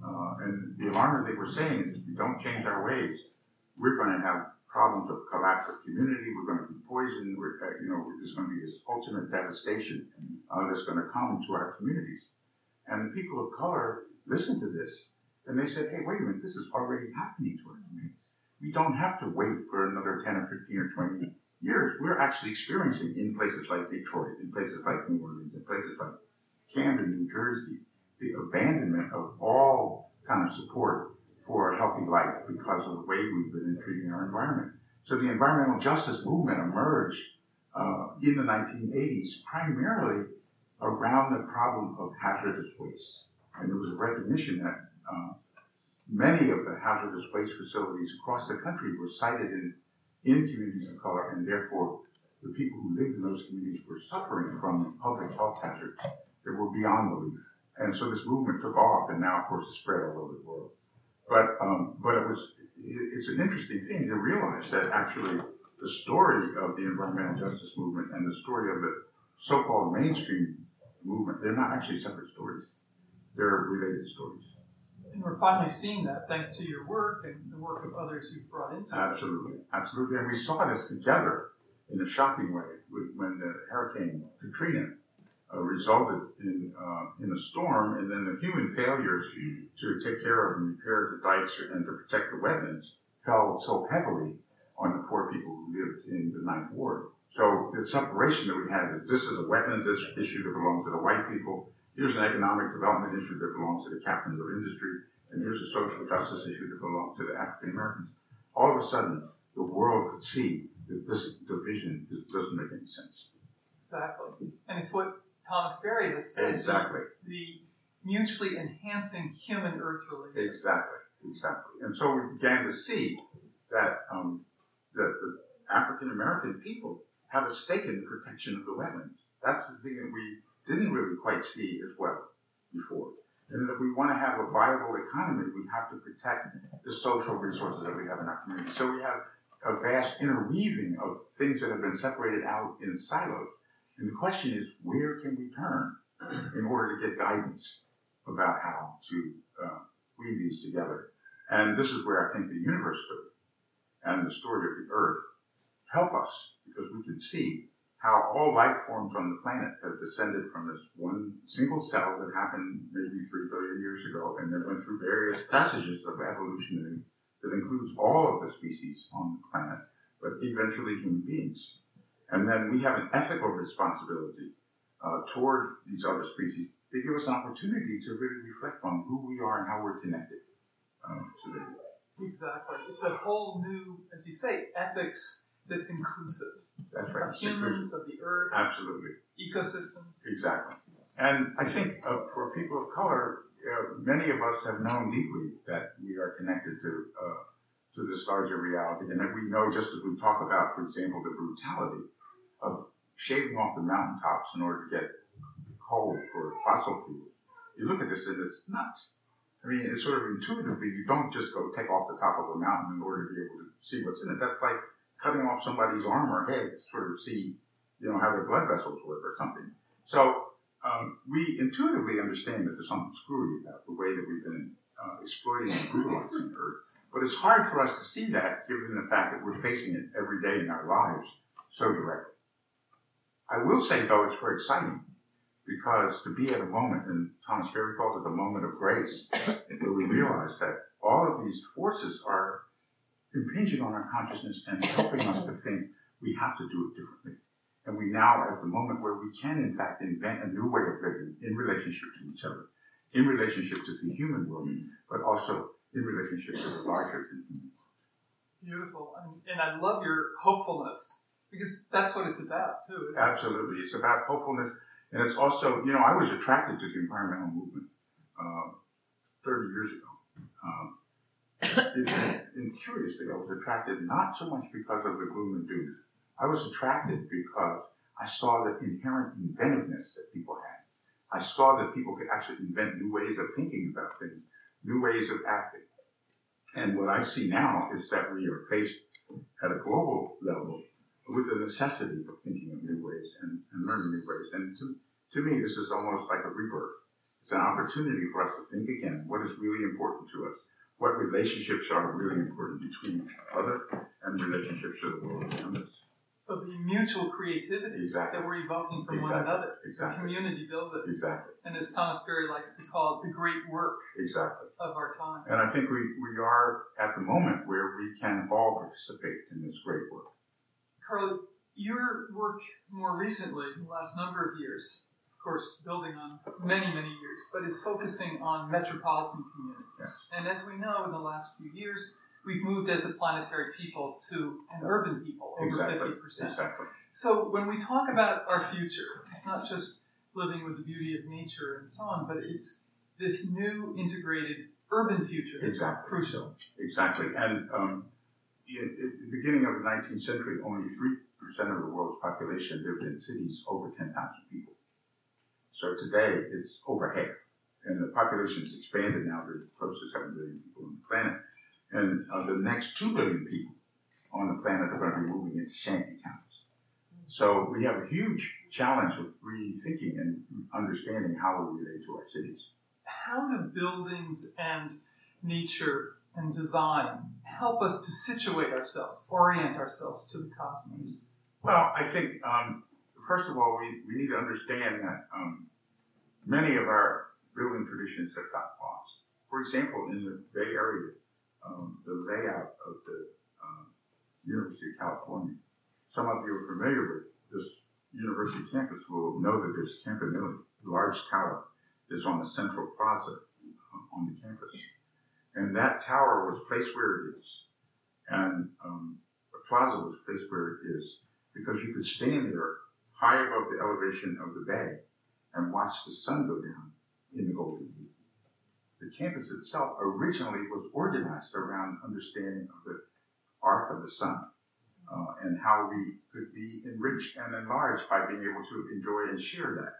Uh, and the alarm that they were saying is if we don't change our ways, we're going to have problems of collapse of community, we're going to be poisoned, we're, uh, you know, there's going to be this ultimate devastation uh, that's going to come to our communities. And the people of color listened to this, and they said, hey, wait a minute, this is already happening to our communities. We don't have to wait for another ten or fifteen or twenty years. We're actually experiencing in places like Detroit, in places like New Orleans, in places like Camden, New Jersey, the abandonment of all kind of support for a healthy life because of the way we've been treating our environment. So the environmental justice movement emerged uh, in the nineteen eighties primarily around the problem of hazardous waste. And there was a recognition that uh, many of the hazardous waste facilities across the country were sited in, in communities of color, and therefore the people who lived in those communities were suffering from public health hazards that were beyond belief. And so this movement took off, and now, of course, it's spread all over the world. But um, but it was it, it's an interesting thing to realize that actually the story of the environmental justice movement and the story of the so-called mainstream movement, they're not actually separate stories. They're related stories. And we're finally seeing that thanks to your work and the work of others you've brought into it. Absolutely, absolutely. And we saw this together in a shocking way when the Hurricane Katrina Uh, resulted in uh, in a storm, and then the human failures to take care of and repair the dikes and to protect the wetlands fell so heavily on the poor people who lived in the Ninth Ward. So the separation that we had is this is a wetlands issue that belongs to the white people, here's an economic development issue that belongs to the captains of industry, and here's a social justice issue that belongs to the African Americans. All of a sudden, the world could see that this division is, doesn't make any sense. Exactly. And it's what Thomas Berry has said. Exactly. The mutually enhancing human-earth relations. Exactly, exactly. And so we began to see that um, that the African American people have a stake in the protection of the wetlands. That's the thing that we didn't really quite see as well before. And if we want to have a viable economy, we have to protect the social resources that we have in our community. So we have a vast interweaving of things that have been separated out in silos. And the question is, where can we turn in order to get guidance about how to uh, weave these together? And this is where I think the universe stood and the story of the Earth help us, because we can see how all life forms on the planet have descended from this one single cell that happened maybe three billion years ago, and then went through various passages of evolution that includes all of the species on the planet, but eventually human beings. And then we have an ethical responsibility uh, toward these other species. They give us an opportunity to really reflect on who we are and how we're connected um, to them. Exactly. It's a whole new, as you say, ethics that's inclusive. That's right. Of humans, of the earth, absolutely, ecosystems. Exactly. And I think uh, for people of color, uh, many of us have known deeply that we are connected to uh, to this larger reality, and that we know, just as we talk about, for example, the brutality of shaving off the mountaintops in order to get coal for fossil fuels. You look at this and it's nuts. I mean, it's sort of intuitively, you don't just go take off the top of a mountain in order to be able to see what's in it. That's like cutting off somebody's arm or head to sort of see, you know, how their blood vessels work or something. So um, we intuitively understand that there's something screwy about the way that we've been uh, exploiting and brutalizing the Earth. But it's hard for us to see that given the fact that we're facing it every day in our lives so directly. I will say, though, it's very exciting, because to be at a moment, and Thomas Berry calls it the moment of grace, where we realize that all of these forces are impinging on our consciousness and helping us to think we have to do it differently. And we now are at the moment where we can, in fact, invent a new way of living in relationship to each other, in relationship to the human world, but also in relationship to the larger human world. Beautiful. And, and I love your hopefulness. Because that's what it's about, too, isn't it? Absolutely. It's about hopefulness. And it's also, you know, I was attracted to the environmental movement uh, thirty years ago. Um, it, and curiously, I was attracted not so much because of the gloom and doom. I was attracted because I saw the inherent inventiveness that people had. I saw that people could actually invent new ways of thinking about things, new ways of acting. And what I see now is that we are faced at a global level with the necessity of thinking of new ways and, and learning new ways. And to, to me, this is almost like a rebirth. It's an opportunity for us to think again. What is really important to us? What relationships are really important between each other and relationships to the world around us? So the mutual creativity Exactly. that we're evoking from Exactly. one another. Exactly. The community builds it. Exactly. And as Thomas Berry likes to call it, the great work Exactly. of our time. And I think we, we are at the moment where we can all participate in this great work. Carly, your work more recently, the last number of years, of course, building on many, many years, but is focusing on metropolitan communities. Yes. And as we know, in the last few years, we've moved as a planetary people to an urban people, over Exactly. fifty percent. Exactly. So when we talk about our future, it's not just living with the beauty of nature and so on, but it's this new integrated urban future that's Exactly. crucial. Exactly. And um, in, in the beginning of the nineteenth century, only three percent of the world's population lived in cities over ten thousand people. So today, it's over half. And the population's expanded now to close to seven billion people on the planet. And uh, the next two billion people on the planet are going to be moving into shanty towns. So we have a huge challenge of rethinking and understanding how we relate to our cities. How do buildings and nature and design help us to situate ourselves, orient ourselves to the cosmos? Well, I think, um, first of all, we, we need to understand that um, many of our building traditions have got lost. For example, in the Bay Area, um, the layout of the um, University of California, some of you are familiar with this university campus will know that there's Campanile, a large tower that's on the central plaza uh, on the campus. And that tower was placed where it is. And um, the plaza was placed where it is because you could stand there high above the elevation of the bay and watch the sun go down in the Golden Gate. The campus itself originally was organized around understanding of the arc of the sun uh, and how we could be enriched and enlarged by being able to enjoy and share that.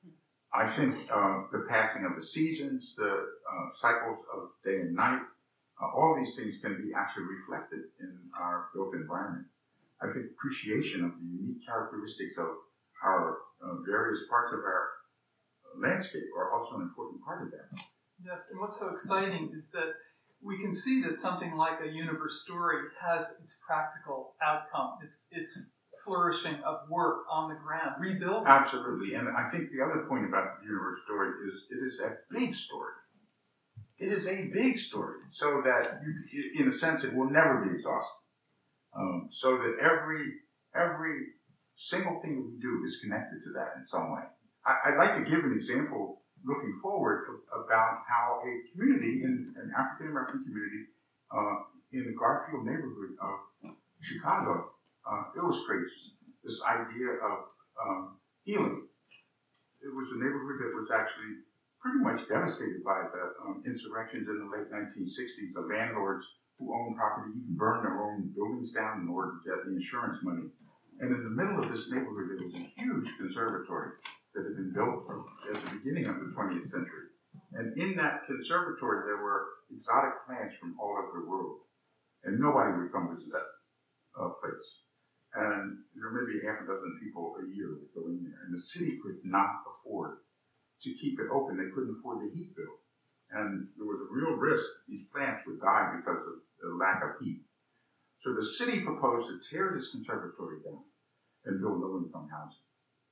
I think uh, the passing of the seasons, the uh, cycles of day and night, uh, all these things can be actually reflected in our built environment. I think appreciation of the unique characteristics of our uh, various parts of our landscape are also an important part of that. Yes, and what's so exciting is that we can see that something like a universe story has its practical outcome. It's it's flourishing of work on the ground, rebuilding. Absolutely, and I think the other point about the universe story is it is a big story. It is a big story, so that you, in a sense, it will never be exhausted. Um, so that every every single thing that we do is connected to that in some way. I, I'd like to give an example looking forward about how a community, in an African American community uh, in the Garfield neighborhood of Chicago, uh, illustrates this idea of um, healing. It was a neighborhood that was actually pretty much devastated by the um, insurrections in the late nineteen sixties. The landlords who owned property even burned their own buildings down in order to get the insurance money. And in the middle of this neighborhood, there was a huge conservatory that had been built at the beginning of the twentieth century. And in that conservatory, there were exotic plants from all over the world. And nobody would come visit that uh, place. And there may be half a dozen people a year would go in there. And the city could not afford to keep it open. They couldn't afford the heat bill. And there was a real risk these plants would die because of the lack of heat. So the city proposed to tear this conservatory down and build low-income housing.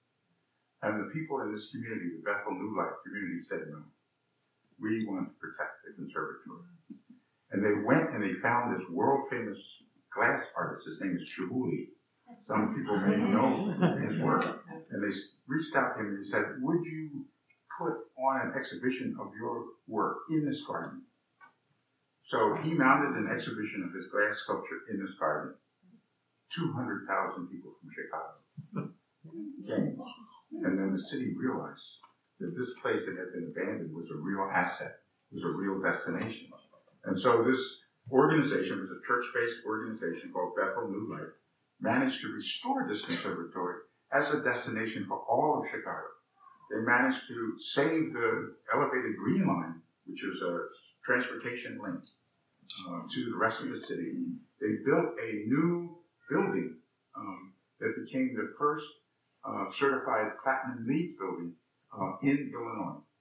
And the people in this community, the Bethel New Life community, said no. We want to protect the conservatory. And they went and they found this world-famous glass artist. His name is Chihuly. Some people may know his work. And they reached out to him and they said, would you put on an exhibition of your work in this garden? So he mounted an exhibition of his glass sculpture in this garden. two hundred thousand people from Chicago came. And then the city realized that this place that had been abandoned was a real asset, was a real destination. And so this organization was a church-based organization called Bethel New Life, managed to restore this conservatory as a destination for all of Chicago. They managed to save the elevated Green Line, which is a transportation link uh, to the rest of the city. They built a new building um, that became the first uh, certified Platinum LEED building uh, in Illinois.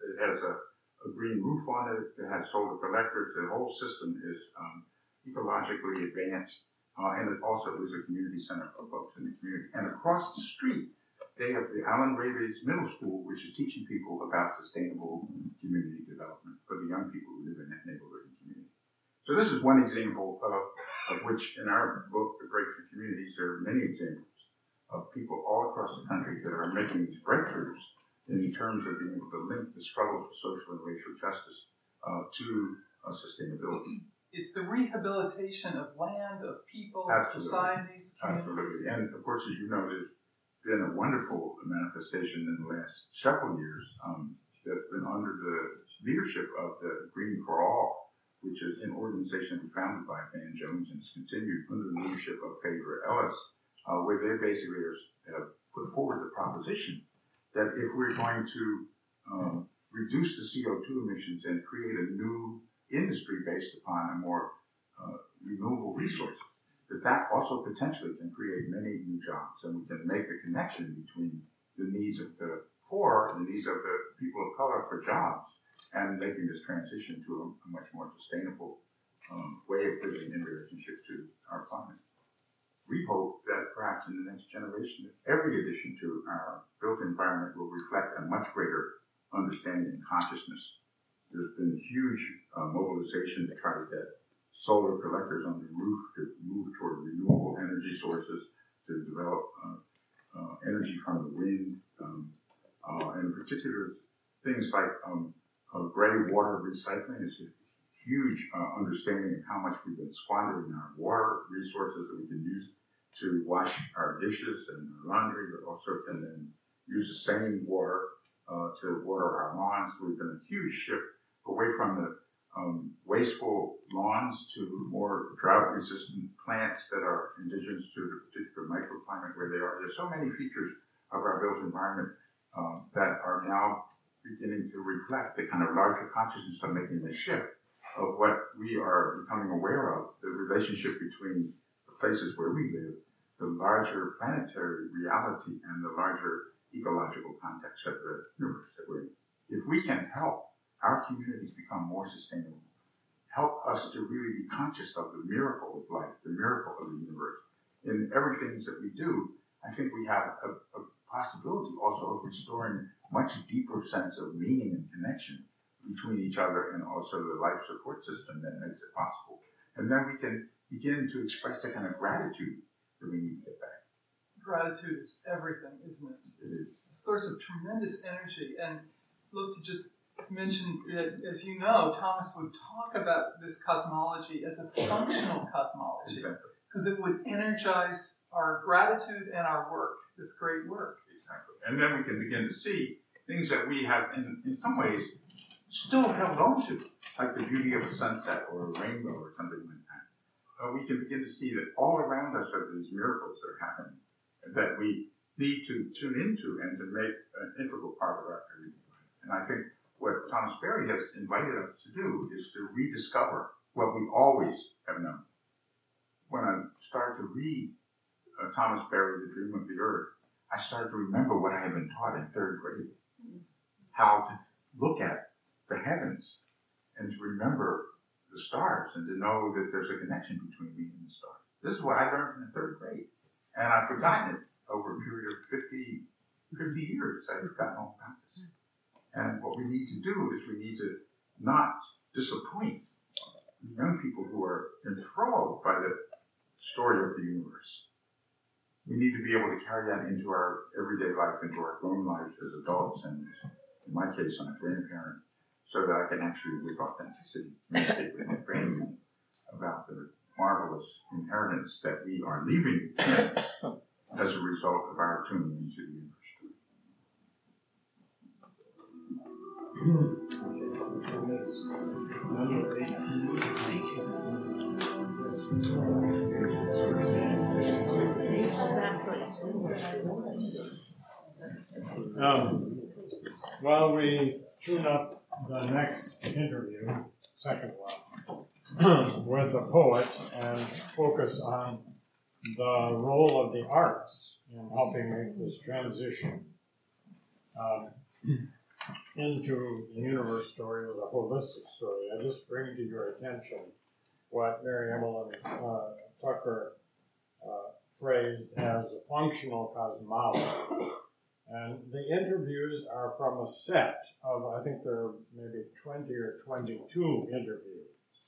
It has a, a green roof on it. It has solar collectors. The whole system is um, ecologically advanced, uh, and it also is a community center for folks in the community. And across the street, they have the Alan Rayleigh Middle School, which is teaching people about sustainable community development for the young people who live in that neighborhood and community. So this is one example of, of which in our book, The Breakthrough Communities, there are many examples of people all across the country that are making these breakthroughs in terms of being able to link the struggle for social and racial justice uh, to uh, sustainability. It's the rehabilitation of land, of people, Absolutely. societies, communities. Absolutely. And of course, as you know, there's been a wonderful manifestation in the last several years um, that's been under the leadership of the Green for All, which is an organization founded by Van Jones and has continued under the leadership of Phaedra Ellis, uh, where they basically are, have put forward the proposition that if we're going to um, reduce the C O two emissions and create a new industry based upon a more uh, renewable resource, that that also potentially can create many new jobs, and we can make a connection between the needs of the poor and the needs of the people of color for jobs, and making this transition to a, a much more sustainable um, way of living in relationship to our planet. We hope that perhaps in the next generation, every addition to our built environment will reflect a much greater understanding and consciousness. There's been huge uh, mobilization to try to get solar collectors on the roof to move toward renewable energy sources, to develop uh, uh, energy from the wind, um, uh, and in particular things like um, uh, gray water recycling is a huge uh, understanding of how much we've been squandering our water resources that we can use to wash our dishes and our laundry, but also can then use the same water uh, to water our lawns. We've done a huge shift away from the um, wasteful lawns to more drought-resistant plants that are indigenous to the particular microclimate where they are. There's so many features of our built environment um, that are now beginning to reflect the kind of larger consciousness of making the shift of what we are becoming aware of, the relationship between the places where we live, the larger planetary reality, and the larger ecological context of the universe that we're in. If we can help our communities become more sustainable, help us to really be conscious of the miracle of life, the miracle of the universe, in everything that we do, I think we have a, a possibility also of restoring much deeper sense of meaning and connection between each other and also the life support system that makes it possible. And then we can begin to express the kind of gratitude that we need to get back. Gratitude is everything, isn't it? It is. A source of tremendous energy. And look, to just mention, that, as you know, Thomas would talk about this cosmology as a functional cosmology, because it would energize our gratitude and our work, this great work. Exactly. And then we can begin to see things that we have, in, in some ways, still held on to, like the beauty of a sunset or a rainbow or something like that. Uh, we can begin to see that all around us are these miracles that are happening that we need to tune into and to make an integral part of our everyday life. And I think what Thomas Berry has invited us to do is to rediscover what we always have known. When I started to read uh, Thomas Berry, The Dream of the Earth, I started to remember what I had been taught in third grade, how to look at the heavens and to remember the stars and to know that there's a connection between me and the stars. This is what I learned in the third grade. And I've forgotten it over a period of fifty, fifty years. I've forgotten all about this. And what we need to do is we need to not disappoint the young people who are enthralled by the story of the universe. We need to be able to carry that into our everyday life, into our grown lives as adults, and in my case, I'm a grandparent, so that I can actually, with authenticity, communicate with my friends about the marvelous inheritance that we are leaving as a result of our tuning into the universe. Um, while we tune up the next interview, second one, with the poet and focus on the role of the arts in helping make this transition. Um, into the universe story as a holistic story, I just bring to your attention what Mary Emily uh, Tucker uh, phrased as a functional cosmology. And the interviews are from a set of, I think there are maybe twenty or twenty-two interviews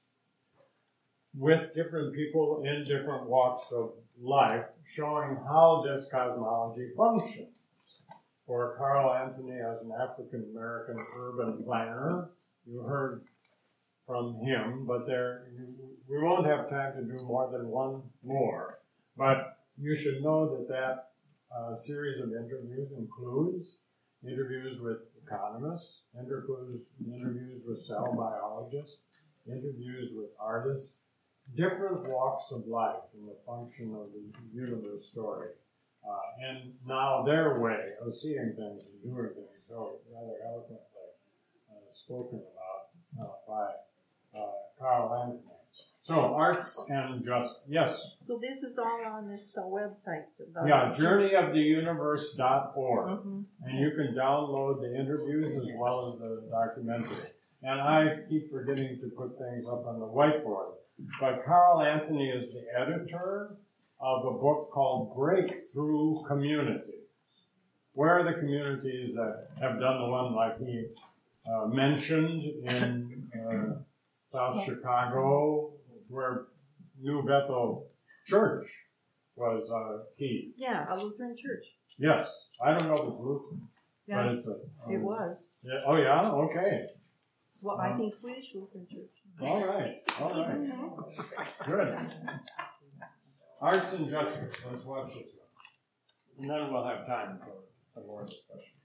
with different people in different walks of life, showing how this cosmology functions. For Carl Anthony, as an African-American urban planner, you heard from him, but there, we won't have time to do more than one more. But you should know that that uh, series of interviews includes interviews with economists, interviews, interviews with cell biologists, interviews with artists, different walks of life in the function of the universe story. Uh, and now their way of seeing things and doing things, so rather eloquently uh, spoken about uh, by uh, Carl Anthony. So arts and just, yes? So this is all on this uh, website? The Yeah, journey of the universe dot org. Mm-hmm. And you can download the interviews as well as the documentary. And I keep forgetting to put things up on the whiteboard. But Carl Anthony is the editor of a book called Breakthrough Communities. Where are the communities that have done the one like he uh, mentioned in uh, South Chicago, where New Bethel Church was uh, key? Yeah, a Lutheran church. Yes. I don't know if it's Lutheran, Yeah, but it's a... Um, it was. Yeah, oh, yeah? Okay. It's what I think Swedish Lutheran church. All right. All right. Good. Arts and Justice. Let's watch this one. And then we'll have time for some more discussion.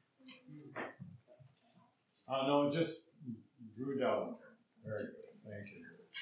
Uh, no, just Drew Delvin. Very good. Thank you.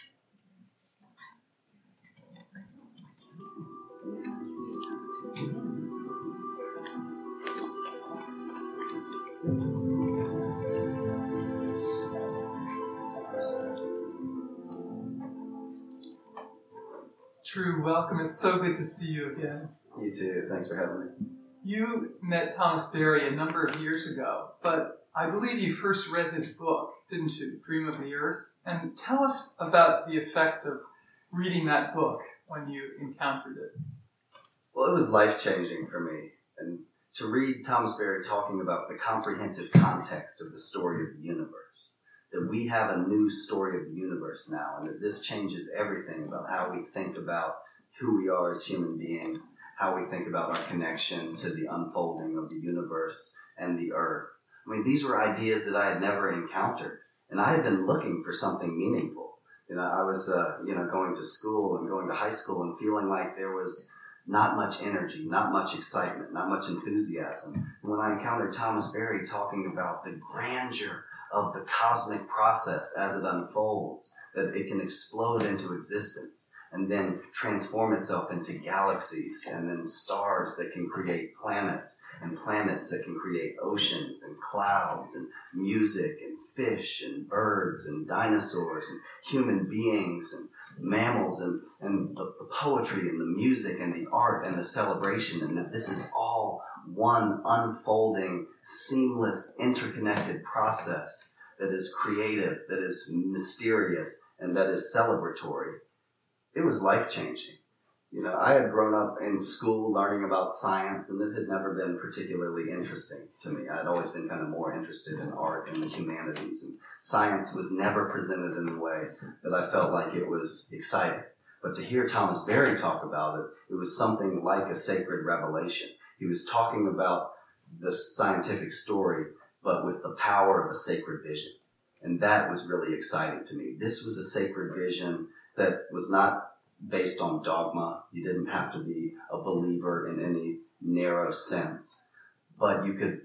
Drew, welcome. It's so good to see you again. You too. Thanks for having me. You met Thomas Berry a number of years ago, but I believe you first read his book, didn't you, Dream of the Earth? And tell us about the effect of reading that book when you encountered it. Well, it was life-changing for me. And to read Thomas Berry talking about the comprehensive context of the story of the universe, that we have a new story of the universe now, and that this changes everything about how we think about who we are as human beings, how we think about our connection to the unfolding of the universe and the earth. I mean, these were ideas that I had never encountered, and I had been looking for something meaningful. You know, I was, uh, you know, going to school and going to high school and feeling like there was not much energy, not much excitement, not much enthusiasm. And when I encountered Thomas Berry talking about the grandeur of the cosmic process as it unfolds, that it can explode into existence and then transform itself into galaxies and then stars that can create planets and planets that can create oceans and clouds and music and fish and birds and dinosaurs and human beings and mammals and, and the, the poetry and the music and the art and the celebration, and that this is all one unfolding, seamless, interconnected process that is creative, that is mysterious, and that is celebratory. It was life-changing. You know, I had grown up in school learning about science, and it had never been particularly interesting to me. I had always been kind of more interested in art and the humanities, and science was never presented in a way that I felt like it was exciting. But to hear Thomas Berry talk about it, it was something like a sacred revelation. He was talking about the scientific story, but with the power of a sacred vision. And that was really exciting to me. This was a sacred vision that was not based on dogma. You didn't have to be a believer in any narrow sense, but you could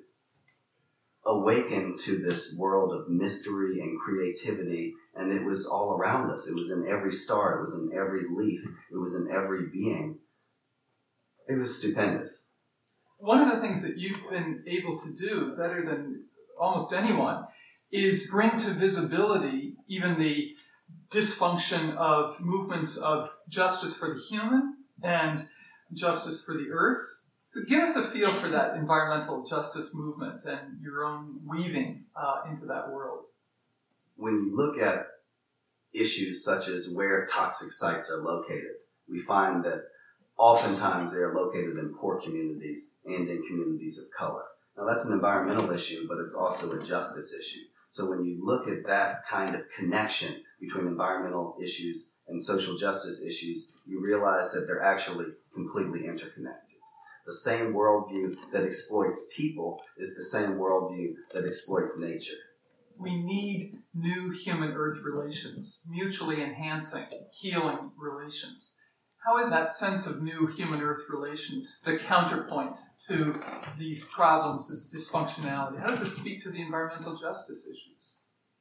awaken to this world of mystery and creativity, and it was all around us. It was in every star. It was in every leaf. It was in every being. It was stupendous. One of the things that you've been able to do better than almost anyone is bring to visibility even the dysfunction of movements of justice for the human and justice for the earth So give us a feel for that environmental justice movement and your own weaving uh, into that world. When you look at issues such as where toxic sites are located, we find that oftentimes they are located in poor communities and in communities of color. Now that's an environmental issue, but it's also a justice issue. So when you look at that kind of connection between environmental issues and social justice issues, you realize that they're actually completely interconnected. The same worldview that exploits people is the same worldview that exploits nature. We need new human-earth relations, mutually enhancing, healing relations. How is that sense of new human-earth relations the counterpoint to these problems, this dysfunctionality? How does it speak to the environmental justice issues?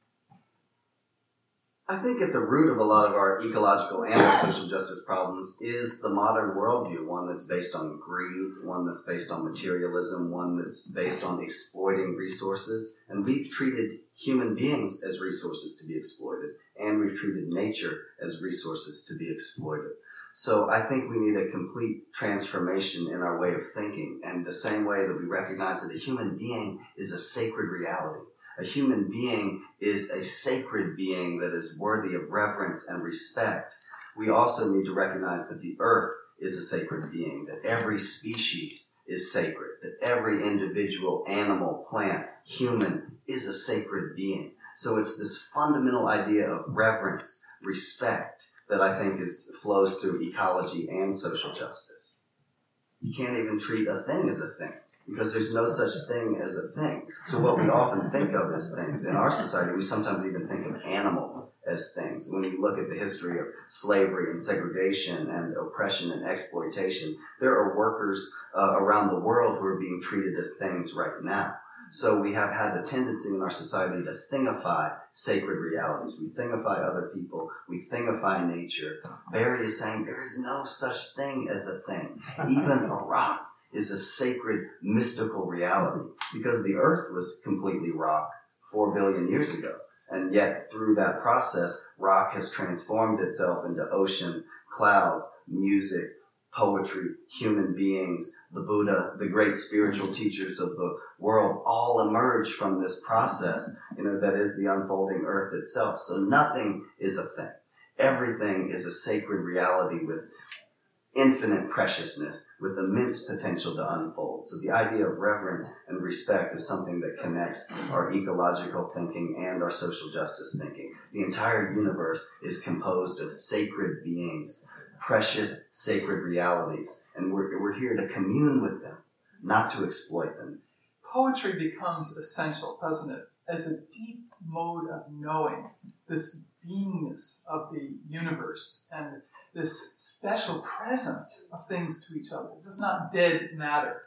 I think at the root of a lot of our ecological and our social justice problems is the modern worldview, one that's based on greed, one that's based on materialism, one that's based on exploiting resources. And we've treated human beings as resources to be exploited, and we've treated nature as resources to be exploited. So I think we need a complete transformation in our way of thinking, and the same way that we recognize that a human being is a sacred reality. A human being is a sacred being that is worthy of reverence and respect. We also need to recognize that the earth is a sacred being, that every species is sacred, that every individual, animal, plant, human is a sacred being. So it's this fundamental idea of reverence, respect, that I think is flows through ecology and social justice. You can't even treat a thing as a thing, because there's no such thing as a thing. So what we often think of as things in our society, we sometimes even think of animals as things. When you look at the history of slavery and segregation and oppression and exploitation, there are workers uh, around the world who are being treated as things right now. So we have had a tendency in our society to thingify sacred realities. We thingify other people. We thingify nature. Barry is saying there is no such thing as a thing. Even a rock is a sacred, mystical reality, because the earth was completely rock four billion years ago. And yet, through that process, rock has transformed itself into oceans, clouds, music, poetry, human beings. The Buddha, the great spiritual teachers of the world, all emerge from this process, you know, that is the unfolding earth itself. So nothing is a thing. Everything is a sacred reality with infinite preciousness, with immense potential to unfold. So the idea of reverence and respect is something that connects our ecological thinking and our social justice thinking. The entire universe is composed of sacred beings, precious, sacred realities, and we're, we're here to commune with them, not to exploit them. Poetry becomes essential, doesn't it, as a deep mode of knowing this beingness of the universe and this special presence of things to each other. This is not dead matter.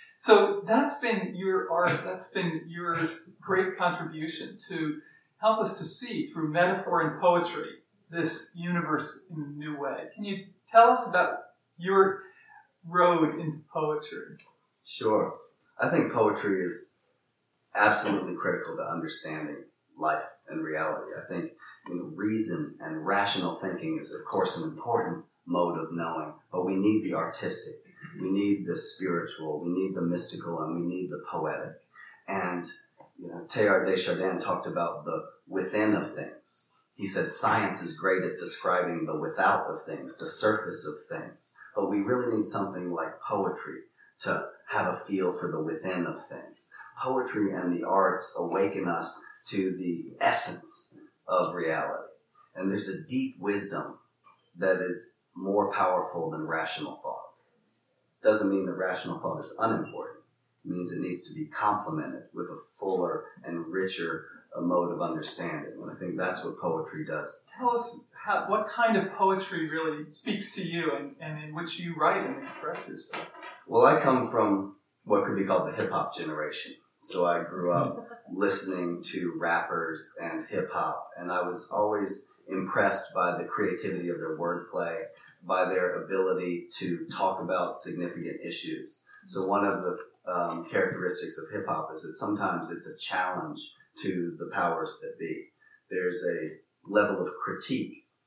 So that's been your art, that's been your great contribution to help us to see through metaphor and poetry this universe in a new way. Can you tell us about your road into poetry? Sure. I think poetry is absolutely critical to understanding life and reality. I think you know, reason and rational thinking is, of course, an important mode of knowing, but we need the artistic, we need the spiritual, we need the mystical, and we need the poetic. And you know, Teilhard de Chardin talked about the within of things. He said science is great at describing the without of things, the surface of things, but we really need something like poetry to have a feel for the within of things. Poetry and the arts awaken us to the essence of reality. And there's a deep wisdom that is more powerful than rational thought. Doesn't mean that rational thought is unimportant. It means it needs to be complemented with a fuller and richer uh, mode of understanding. And I think that's what poetry does. Tell us how, what kind of poetry really speaks to you and, and in which you write and express yourself. Well, I come from what could be called the hip-hop generation. So I grew up listening to rappers and hip-hop, and I was always impressed by the creativity of their wordplay, by their ability to talk about significant issues. So one of the um, characteristics of hip-hop is that sometimes it's a challenge to the powers that be. There's a level of critique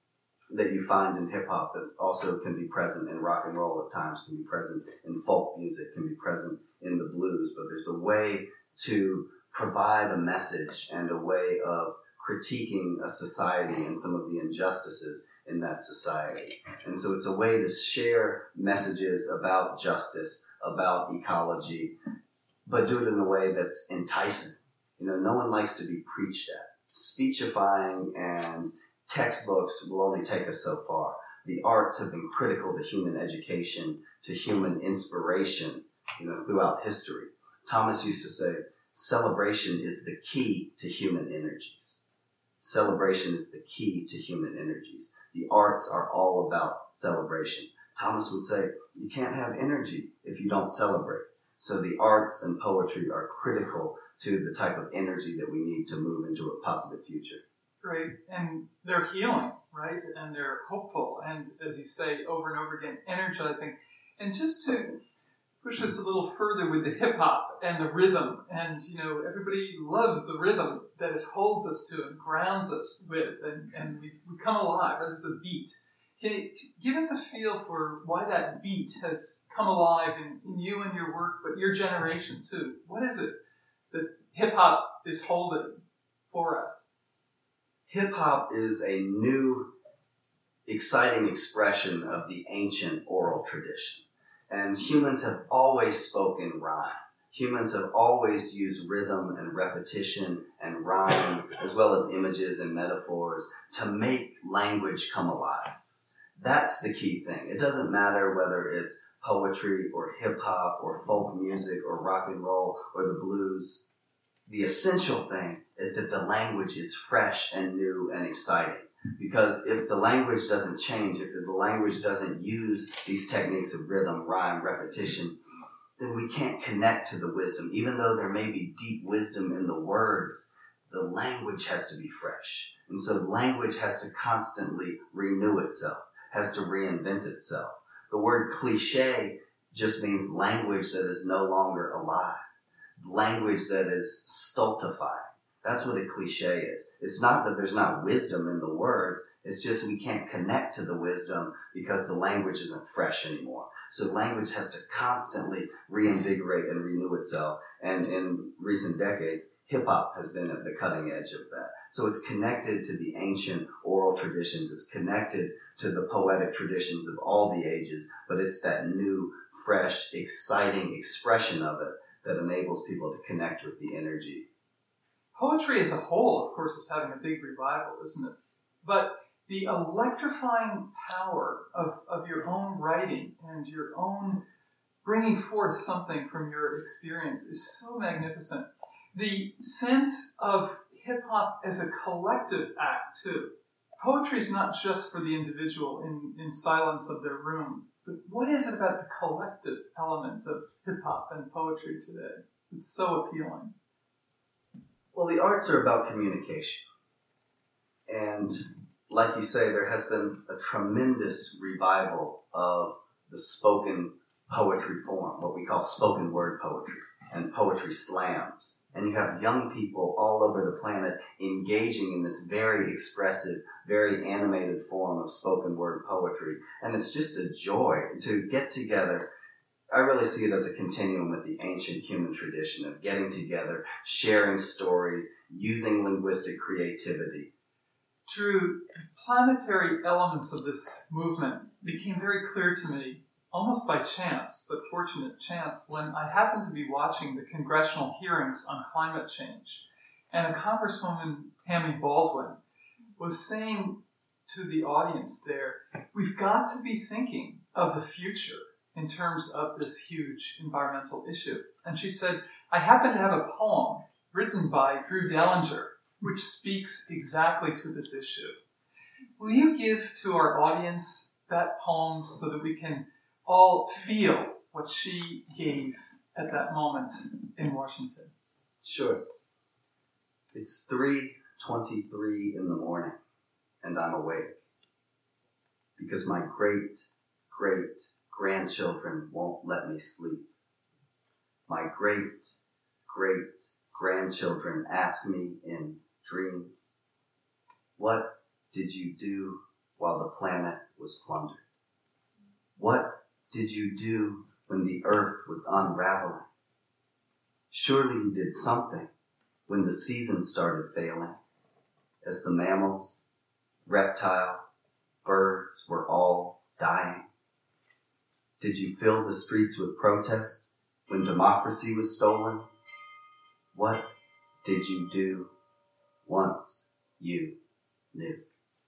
that you find in hip hop that also can be present in rock and roll at times, can be present in folk music, can be present in the blues, but there's a way to provide a message and a way of critiquing a society and some of the injustices in that society. And so it's a way to share messages about justice, about ecology, but do it in a way that's enticing. You know, no one likes to be preached at. Speechifying and textbooks will only take us so far. The arts have been critical to human education, to human inspiration, you know, throughout history. Thomas used to say, celebration is the key to human energies. Celebration is the key to human energies. The arts are all about celebration. Thomas would say, you can't have energy if you don't celebrate. So the arts and poetry are critical to the type of energy that we need to move into a positive future. Right, and they're healing, right? And they're hopeful, and as you say, over and over again, energizing. And just to push us a little further with the hip hop and the rhythm, and you know, everybody loves the rhythm that it holds us to and grounds us with, and, and we, we come alive, right? There's a beat. Can you give us a feel for why that beat has come alive in, in you and your work, but your generation too? What is it that hip hop is holding for us? Hip hop is a new, exciting expression of the ancient oral tradition. And humans have always spoken rhyme. Humans have always used rhythm and repetition and rhyme, as well as images and metaphors, to make language come alive. That's the key thing. It doesn't matter whether it's poetry or hip hop or folk music or rock and roll or the blues. The essential thing is that the language is fresh and new and exciting. Because if the language doesn't change, if the language doesn't use these techniques of rhythm, rhyme, repetition, then we can't connect to the wisdom. Even though there may be deep wisdom in the words, the language has to be fresh. And so language has to constantly renew itself, has to reinvent itself. The word cliche just means language that is no longer alive, language that is stultified. That's what a cliche is. It's not that there's not wisdom in the words, it's just we can't connect to the wisdom because the language isn't fresh anymore. So language has to constantly reinvigorate and renew itself. And in recent decades, hip-hop has been at the cutting edge of that. So it's connected to the ancient oral traditions. It's connected to the poetic traditions of all the ages. But it's that new, fresh, exciting expression of it that enables people to connect with the energy. Poetry as a whole, of course, is having a big revival, isn't it? But the electrifying power of, of your own writing and your own bringing forth something from your experience is so magnificent. The sense of hip-hop as a collective act, too. Poetry is not just for the individual in, in silence of their room, but what is it about the collective element of hip-hop and poetry today that's so appealing? Well, the arts are about communication. And like you say, there has been a tremendous revival of the spoken poetry form, what we call spoken word poetry and poetry slams. And you have young people all over the planet engaging in this very expressive, very animated form of spoken word poetry. And it's just a joy to get together. I really see it as a continuum with the ancient human tradition of getting together, sharing stories, using linguistic creativity. Drew, the planetary elements of this movement became very clear to me, almost by chance, but fortunate chance, when I happened to be watching the congressional hearings on climate change. And a Congresswoman, Tammy Baldwin, was saying to the audience there, we've got to be thinking of the future in terms of this huge environmental issue. And she said, I happen to have a poem written by Drew Dellinger, which speaks exactly to this issue. Will you give to our audience that poem so that we can all feel what she gave at that moment in Washington? Sure. It's three twenty-three in the morning, and I'm awake. Because my great, great grandchildren won't let me sleep. My great, great grandchildren ask me in dreams, what did you do while the planet was plundered? What did you do when the earth was unraveling? Surely you did something when the seasons started failing, as the mammals, reptiles, birds were all dying. Did you fill the streets with protest when democracy was stolen? What did you do once you knew?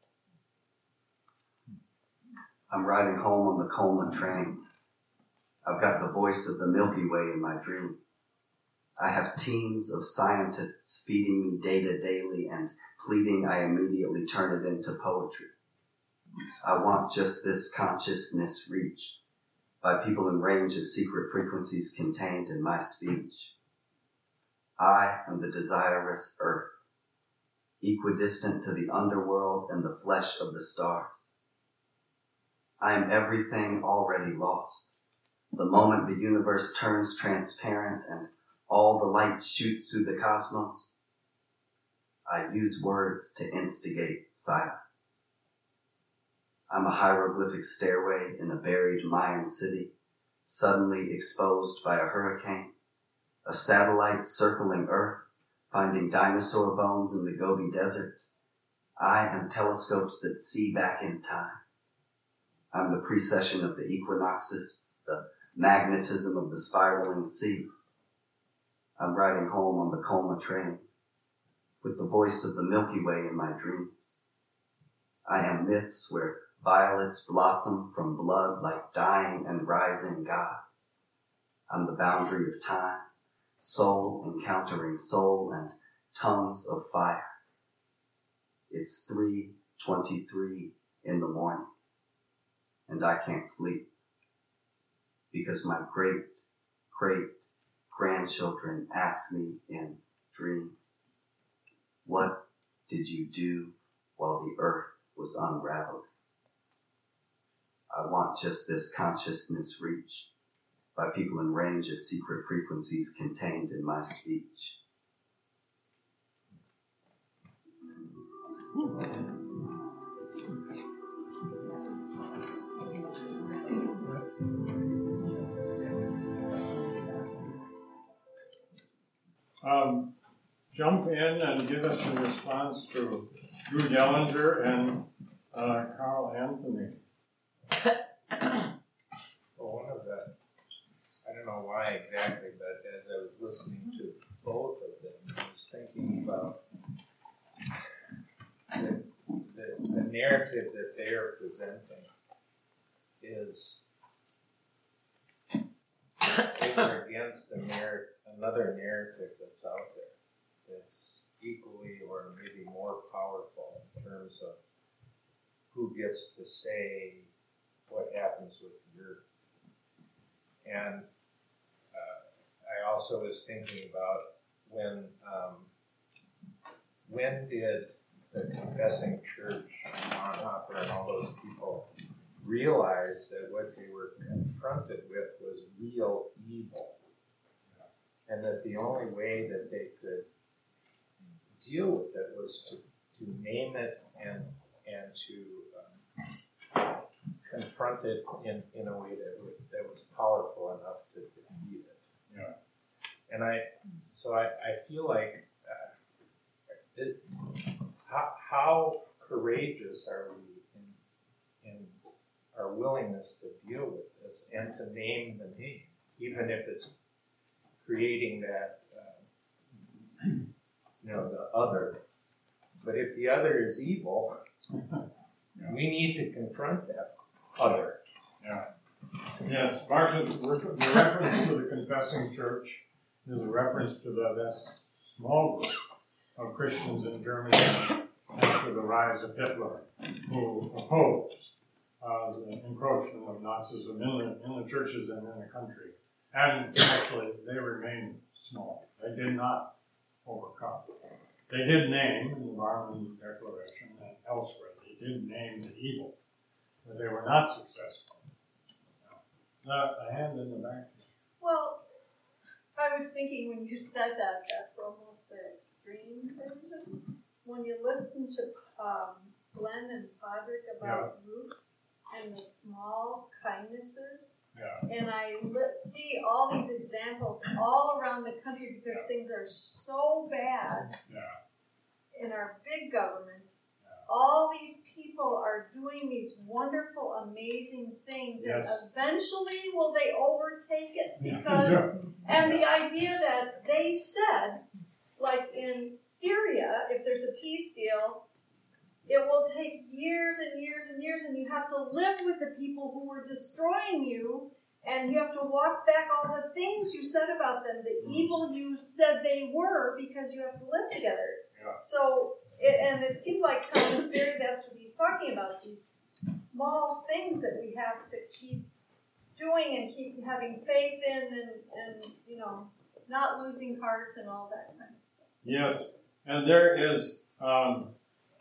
I'm riding home on the Coleman train. I've got the voice of the Milky Way in my dreams. I have teams of scientists feeding me data daily and pleading I immediately turn it into poetry. I want just this consciousness reached by people in range of secret frequencies contained in my speech. I am the desirous earth, equidistant to the underworld and the flesh of the stars. I am everything already lost. The moment the universe turns transparent and all the light shoots through the cosmos, I use words to instigate silence. I'm a hieroglyphic stairway in a buried Mayan city, suddenly exposed by a hurricane, a satellite circling Earth, finding dinosaur bones in the Gobi Desert. I am telescopes that see back in time. I'm the precession of the equinoxes, the magnetism of the spiraling sea. I'm riding home on the Colma train with the voice of the Milky Way in my dreams. I am myths where violets blossom from blood like dying and rising gods. I'm the boundary of time, soul encountering soul and tongues of fire. It's three twenty-three in the morning, and I can't sleep because my great, great grandchildren ask me in dreams, what did you do while the earth was unraveling? I want just this consciousness reached by people in range of secret frequencies contained in my speech. Um, jump in and give us a response to Drew Dellinger and uh, Carl Anthony. Well, one of the, I don't know why exactly, but as I was listening to both of them, I was thinking about the, the, the narrative that they are presenting is over against a narr- another narrative that's out there that's equally or maybe more powerful in terms of who gets to say what happens with the earth. And uh, I also was thinking about when um, when did the Confessing Church, Bonhoeffer and all those people realize that what they were confronted with was real evil, and that the only way that they could deal with it was to, to name it and and to um, confront it in, in a way that would, that was powerful enough to defeat it. Yeah. And I, so I, I feel like, uh, it, how, how courageous are we in, in our willingness to deal with this and to name the name, even if it's creating that, uh, you know, the other. But if the other is evil, Yeah. we need to confront that other. Yeah. Yes, Martin's the reference to the Confessing Church is a reference to the, that small group of Christians in Germany after the rise of Hitler who opposed uh, the encroachment of Nazism in the, in the churches and in the country. And actually, they remained small. They did not overcome. They did name in the Barmen Declaration and elsewhere, they did name the evil, but they were not successful. Uh, a hand in the back. Well, I was thinking when you said that, that's almost the extreme version. When you listen to um, Glenn and Podrick about Ruth and the small kindnesses. Yeah. And I li- see all these examples all around the country because Yeah. things are so bad Yeah. in our big government. Yeah. All these people are doing these wonderful, amazing things, Yes. and eventually will they overtake it? Yeah. Because, Yeah. and the idea that they said, like in Syria, if there's a peace deal, it will take years and years and years, and you have to live with the people who were destroying you, and you have to walk back all the things you said about them, the evil you said they were, because you have to live together. Yeah. So, it, and it seemed like Thomas Berry, that's what he's talking about, these small things that we have to keep doing and keep having faith in, and, and you know, not losing heart and all that kind of stuff. Yes, and there is um,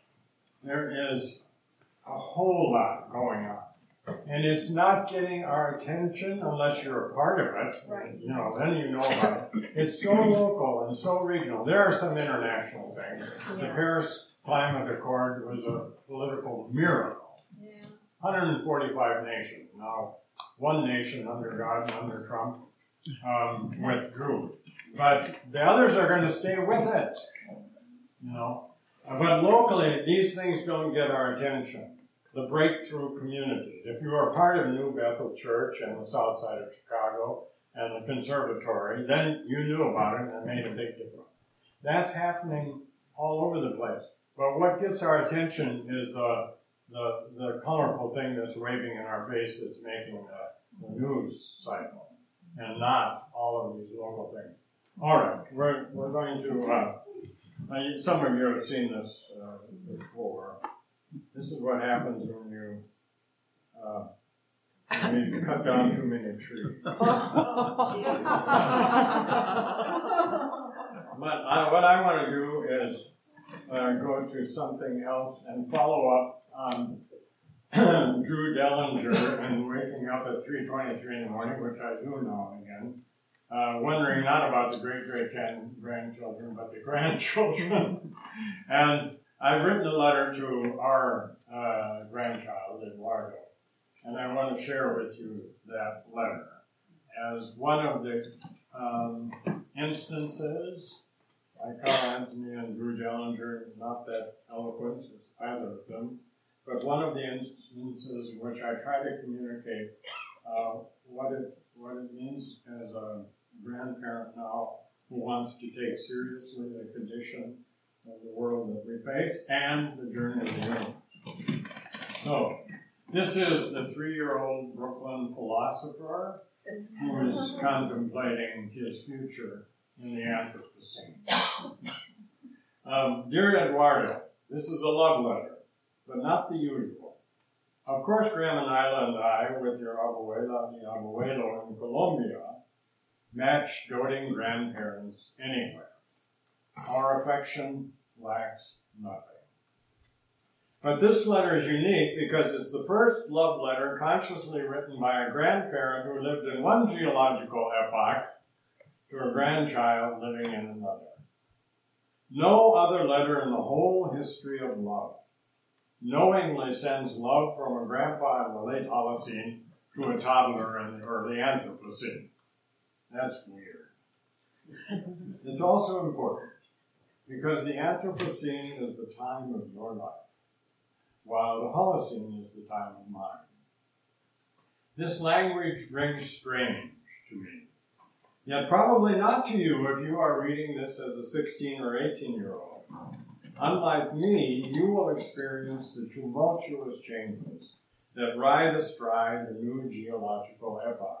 there is a whole lot going on, and it's not getting our attention unless you're a part of it. Right. You know, then you know about it. It's so local and so regional. There are some international things. The Yeah. Paris Climate Accord was a political miracle. Yeah. one hundred forty-five nations. Now, one nation under God and under Trump um, withdrew. But the others are going to stay with it. You know. But locally, these things don't get our attention. The breakthrough communities. If you are part of New Bethel Church and the south side of Chicago and the conservatory, then you knew about it and it made a big difference. That's happening all over the place. But what gets our attention is the the, the colorful thing that's waving in our face that's making the, the news cycle, and not all of these local things. All right, we're, we're going to, uh, uh, some of you have seen this uh, before. This is what happens when you, uh, when you cut down too many trees. But uh, what I want to do is uh, go to something else and follow up on Drew Dellinger and waking up at three twenty-three in the morning, which I do now and again, uh, wondering not about the great-great-grandchildren, but the grandchildren. And I've written a letter to our uh, grandchild, Eduardo, and I want to share with you that letter as one of the um, instances. Like Carl Anthony and Drew Dellinger, not that eloquent as either of them, but one of the instances in which I try to communicate uh, what it what it means as a grandparent now who wants to take seriously the condition of the world that we face and the journey of the universe. So, this is the three-year-old Brooklyn philosopher who is contemplating his future in the Anthropocene. Um, Dear Eduardo, this is a love letter, but not the usual. Of course, Graham and Isla and I, with your abuela, mi abuelo in Colombia, match doting grandparents anywhere. Our affection lacks nothing. But this letter is unique because it's the first love letter consciously written by a grandparent who lived in one geological epoch to a grandchild living in another. No other letter in the whole history of love knowingly sends love from a grandpa in the late Holocene to a toddler in the early Anthropocene. That's weird. It's also important because the Anthropocene is the time of your life, while the Holocene is the time of mine. This language rings strange to me. Yet probably not to you if you are reading this as a sixteen or eighteen-year-old. Unlike me, you will experience the tumultuous changes that ride astride the new geological epoch.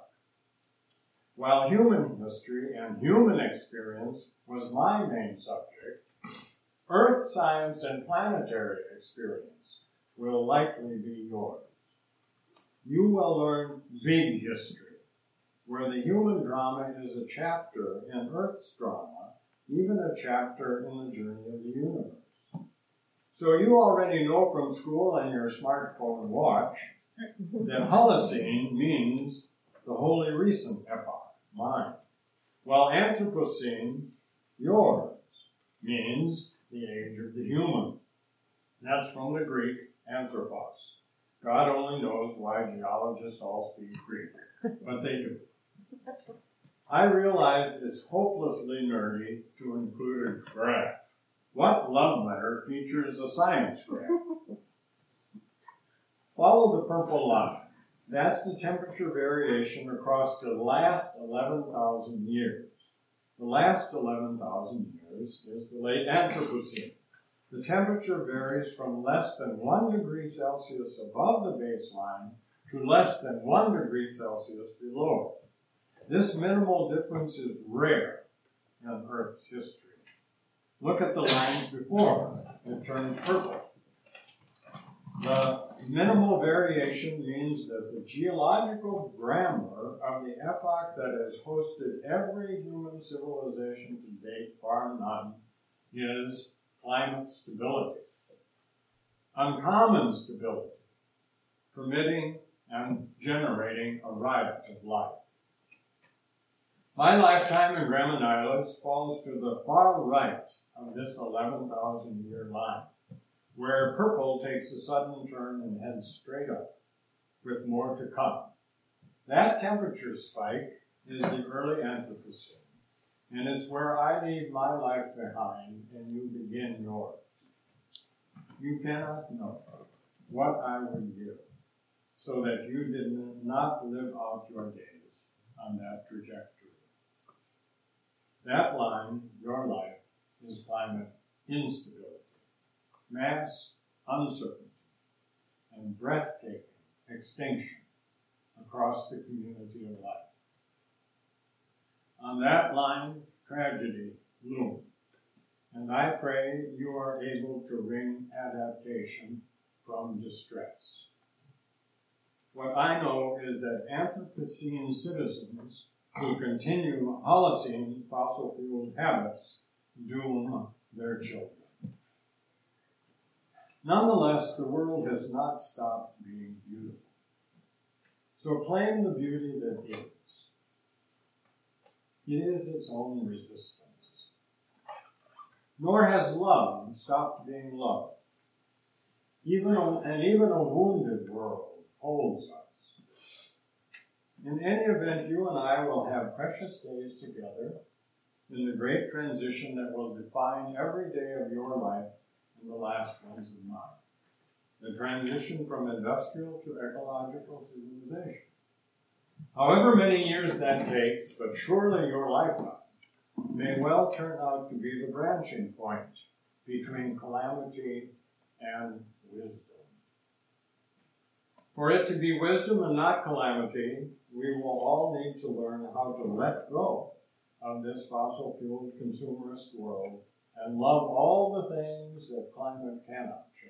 While human history and human experience was my main subject, earth science and planetary experience will likely be yours. You will learn big history, where the human drama is a chapter in Earth's drama, even a chapter in the journey of the universe. So you already know from school and your smartphone watch that Holocene means the wholly recent epoch, mine, while Anthropocene, yours, means the age of the human. That's from the Greek anthropos. God only knows why geologists all speak Greek, but they do. I realize it's hopelessly nerdy to include a graph. What love letter features a science graph? Follow the purple line. That's the temperature variation across the last eleven thousand years. The last eleven thousand years is the late Anthropocene. The temperature varies from less than one degree Celsius above the baseline to less than one degree Celsius below. This minimal difference is rare in Earth's history. Look at the lines before. It turns purple. The minimal variation means that the geological grammar of the epoch that has hosted every human civilization to date, bar none, is climate stability. Uncommon stability, permitting and generating a riot of life. My lifetime in Graham Islands falls to the far right of this eleven thousand year line, where purple takes a sudden turn and heads straight up, with more to come. That temperature spike is the early Anthropocene, and it's where I leave my life behind and you begin yours. You cannot know what I would give so that you did not live out your days on that trajectory. That line, your life, is climate instability, mass uncertainty, and breathtaking extinction across the community of life. On that line, tragedy looms, and I pray you are able to wring adaptation from distress. What I know is that Anthropocene citizens who continue Holocene fossil fuel habits doom their children. Nonetheless, the world has not stopped being beautiful. So claim the beauty that is. It is its own resistance. Nor has love stopped being love. Even a, and even a wounded world holds us. In any event, you and I will have precious days together in the great transition that will define every day of your life and the last ones of mine. The transition from industrial to ecological civilization. However many years that takes, but surely your lifetime may well turn out to be the branching point between calamity and wisdom. For it to be wisdom and not calamity, we will all need to learn how to let go of this fossil fuel consumerist world and love all the things that climate cannot change.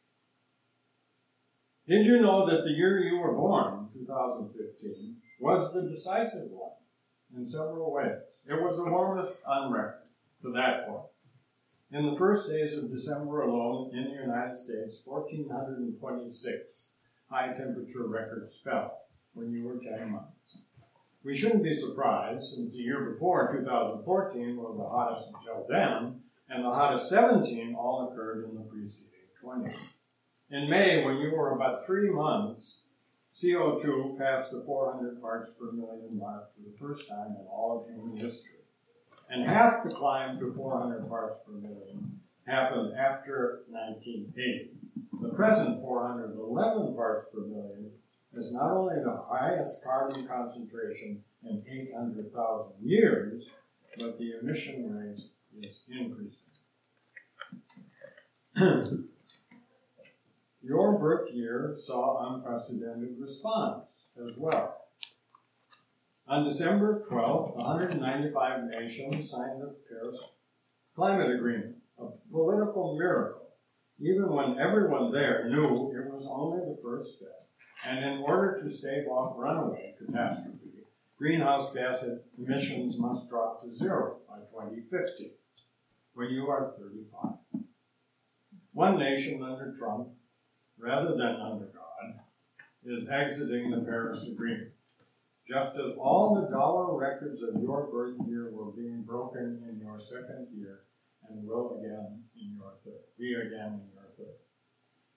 Did you know that the year you were born, two thousand fifteen, was the decisive one in several ways? It was the warmest on record to that point. In the first days of December alone in the United States, one thousand four hundred twenty-six high-temperature records fell when you were ten months. We shouldn't be surprised, since the year before, two thousand fourteen, was the hottest until then, and the hottest seventeen all occurred in the preceding twenty. In May, when you were about three months, C O two passed the four hundred parts per million mark for the first time in all of human history. And half the climb to four hundred parts per million happened after nineteen eighty. The present four hundred eleven parts per million is not only the highest carbon concentration in eight hundred thousand years, but the emission rate is increasing. Your birth year saw unprecedented response as well. On December twelfth, one hundred ninety-five nations signed the Paris Climate Agreement, a political miracle, even when everyone there knew it was only the first step. And in order to stave off runaway catastrophe, greenhouse gas emissions must drop to zero by twenty fifty, when you are thirty-five. One nation under Trump, rather than under God, is exiting the Paris Agreement, just as all the dollar records of your birth year were being broken in your second year and will again in your third, be again in your third.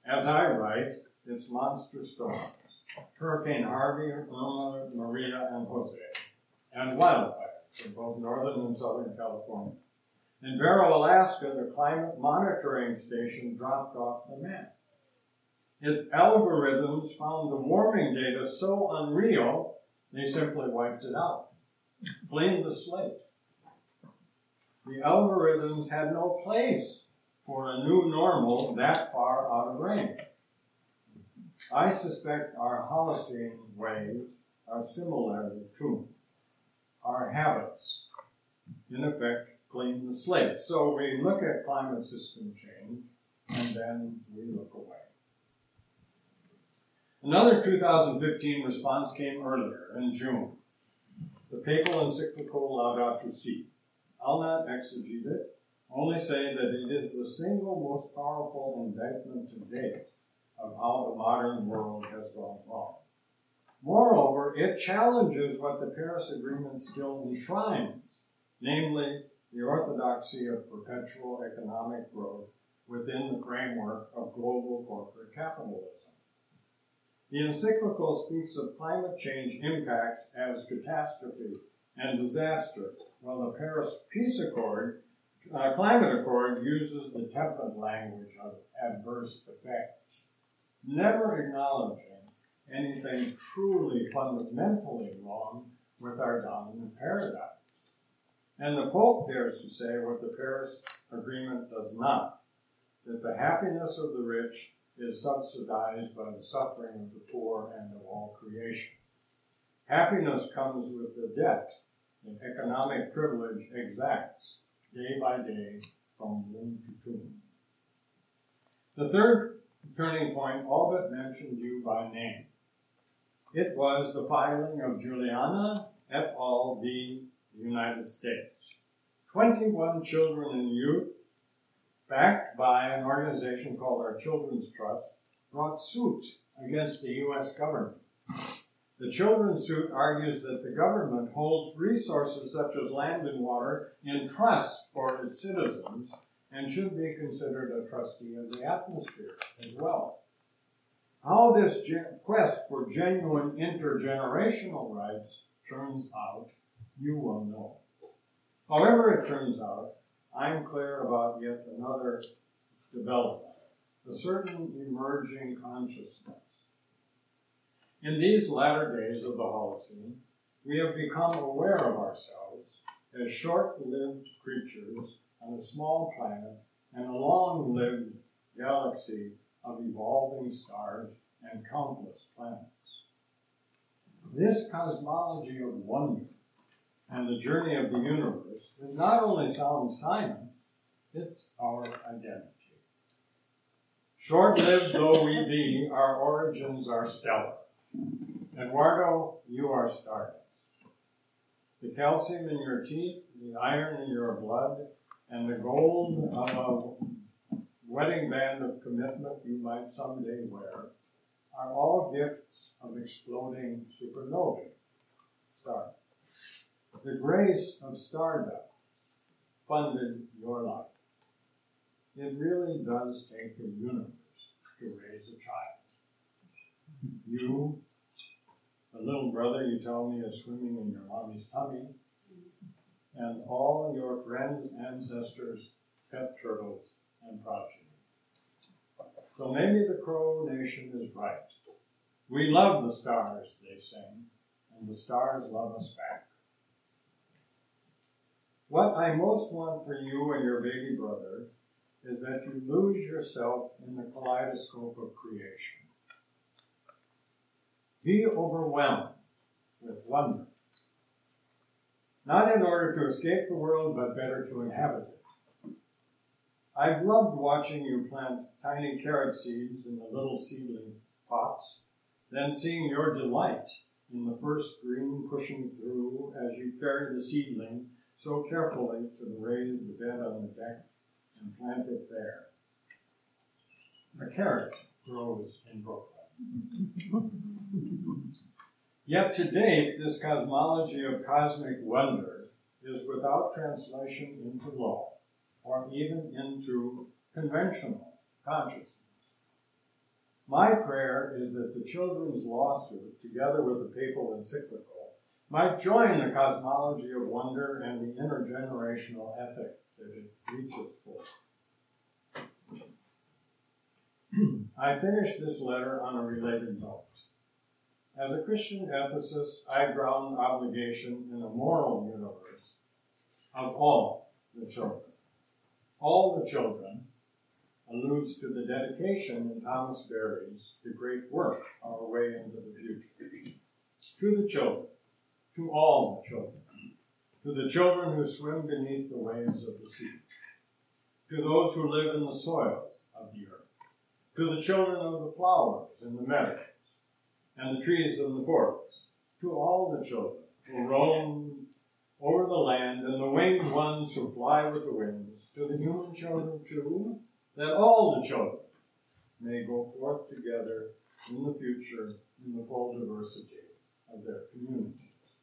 as I write, its monster storms, Hurricane Harvey, Irma, Maria, and Jose, and wildfires in both northern and southern California. In Barrow, Alaska, the climate monitoring station dropped off the map. Its algorithms found the warming data so unreal, they simply wiped it out, cleaned the slate. The algorithms had no place for a new normal that far out of range. I suspect our Holocene ways are similarly tuned. Our habits, in effect, clean the slate. So we look at climate system change, and then we look away. Another two thousand fifteen response came earlier, in June. The papal encyclical Laudato Si. I'll not exegete it, only say that it is the single most powerful indictment to date of how the modern world has gone wrong. Moreover, it challenges what the Paris Agreement still enshrines, namely the orthodoxy of perpetual economic growth within the framework of global corporate capitalism. The encyclical speaks of climate change impacts as catastrophe and disaster, while the Paris Peace Accord, uh, Climate Accord uses the tepid language of adverse effects, never acknowledging anything truly fundamentally wrong with our dominant paradigm. And the Pope dares to say what the Paris Agreement does not, that the happiness of the rich is subsidized by the suffering of the poor and of all creation. Happiness comes with the debt that economic privilege exacts day by day from womb to tomb. The third turning point all but mentioned you by name. It was the filing of Juliana et al. v. United States. twenty-one children and youth, backed by an organization called Our Children's Trust, brought suit against the U S government. The children's suit argues that the government holds resources such as land and water in trust for its citizens and should be considered a trustee of the atmosphere as well. How this gen- quest for genuine intergenerational rights turns out, you will know. However it turns out, I'm clear about yet another development, a certain emerging consciousness. In these latter days of the Holocene, we have become aware of ourselves as short-lived creatures on a small planet and a long-lived galaxy of evolving stars and countless planets. This cosmology of wonder and the journey of the universe is not only sound science, it's our identity. Short-lived though we be, our origins are stellar. Eduardo, you are stardust. The calcium in your teeth, the iron in your blood, and the gold of a wedding band of commitment you might someday wear are all gifts of exploding supernovae stars. The grace of stardust funded your life. It really does take a universe to raise a child. You, the little brother you tell me is swimming in your mommy's tummy, and all your friends, ancestors, pet turtles, and progeny. So maybe the Crow Nation is right. We love the stars, they sing, and the stars love us back. What I most want for you and your baby brother is that you lose yourself in the kaleidoscope of creation. Be overwhelmed with wonder. Not in order to escape the world, but better to inhabit it. I've loved watching you plant tiny carrot seeds in the little seedling pots, then seeing your delight in the first green pushing through as you carry the seedling so carefully to the raised bed on the deck and plant it there. A carrot grows in Brooklyn. Yet to date, this cosmology of cosmic wonder is without translation into law, or even into conventional consciousness. My prayer is that the children's lawsuit, together with the papal encyclical, might join the cosmology of wonder and the intergenerational ethic that it reaches for. I finish this letter on a related note. As a Christian ethicist, I ground obligation in a moral universe of all the children. All the children alludes to the dedication in Thomas Berry's The Great Work, Our Way into the Future. To the children, to all the children, to the children who swim beneath the waves of the sea, to those who live in the soil of the earth, to the children of the flowers in the meadows and the trees in the forest, to all the children who roam over the land and the winged ones who fly with the winds, to the human children too, that all the children may go forth together in the future in the full diversity of their communities.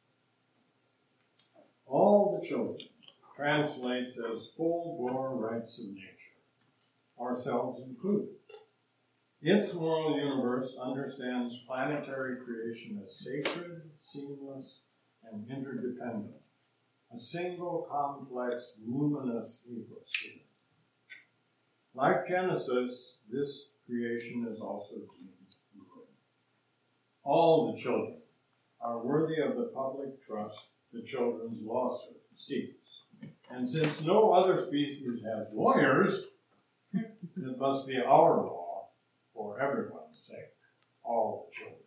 All the children translates as full-blown rights of nature, ourselves included. Its moral universe understands planetary creation as sacred, seamless, and interdependent, a single complex, luminous ecosystem. Like Genesis, this creation is also deemed good. All the children are worthy of the public trust the children's lawsuit seeks. And since no other species has lawyers, it must be our law for everyone's sake, all the children.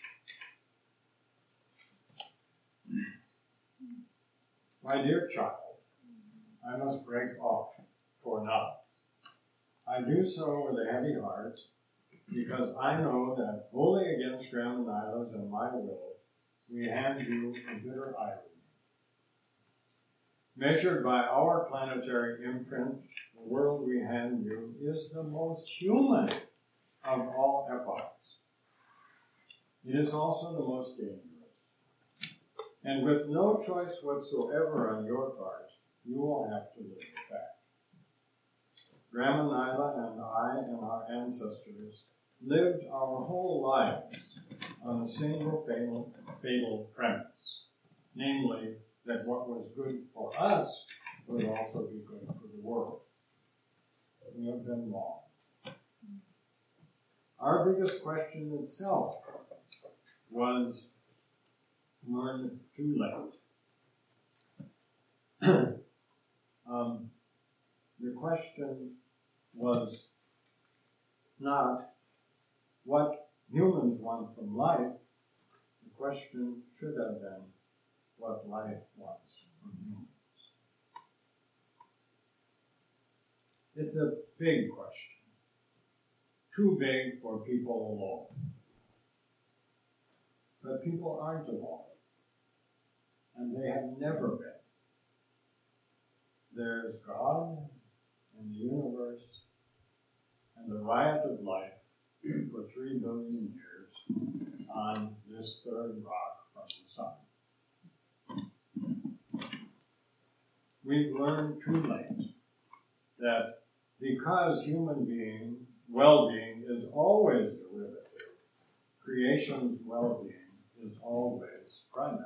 My dear child, I must break off for now. I do so with a heavy heart, because I know that wholly against Graham and Isla's and my will, we hand you a bitter irony. Measured by our planetary imprint, the world we hand you is the most human of all epochs. It is also the most dangerous. And with no choice whatsoever on your part, you will have to live with that. Graham and Isla and I and our ancestors lived our whole lives on a single fatal, fatal premise, namely that what was good for us would also be good for the world. We have been wrong. Our biggest question itself was learned too late. um, the question was not what humans want from life. The question should have been what life wants from humans. It's a big question. Too big for people alone. But people aren't alone. And they have never been. There's God and the universe and the riot of life for three billion years on this third rock from the sun. We've learned too late that because human being, well-being is always derivative, creation's well-being is always primary.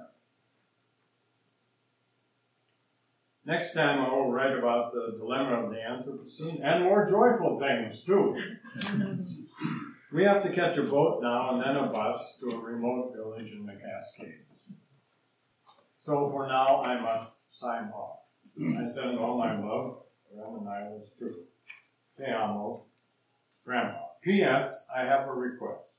Next time I will write about the dilemma of the Anthropocene and more joyful things too. We have to catch a boat now and then a bus to a remote village in the Cascades. So for now I must sign off. I send all my love, Graham and Isla's true. Te amo, Grandma. P S. I have a request.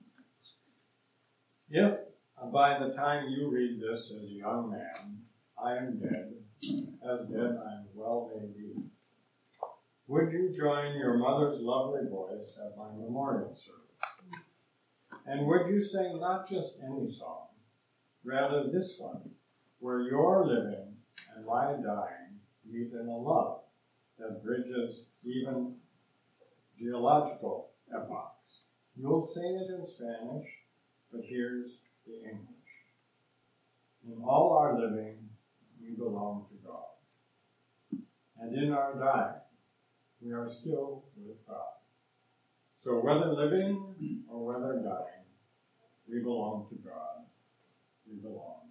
If uh, by the time you read this as a young man, I am dead, as dead I well may be, would you join your mother's lovely voice at my memorial service? And would you sing not just any song, rather this one, where your living and my dying meet in a love that bridges even geological epochs? You'll sing it in Spanish, but here's the English. In all our living, we belong to God. And in our dying, we are still with God. So whether living or whether dying, we belong to God. We belong.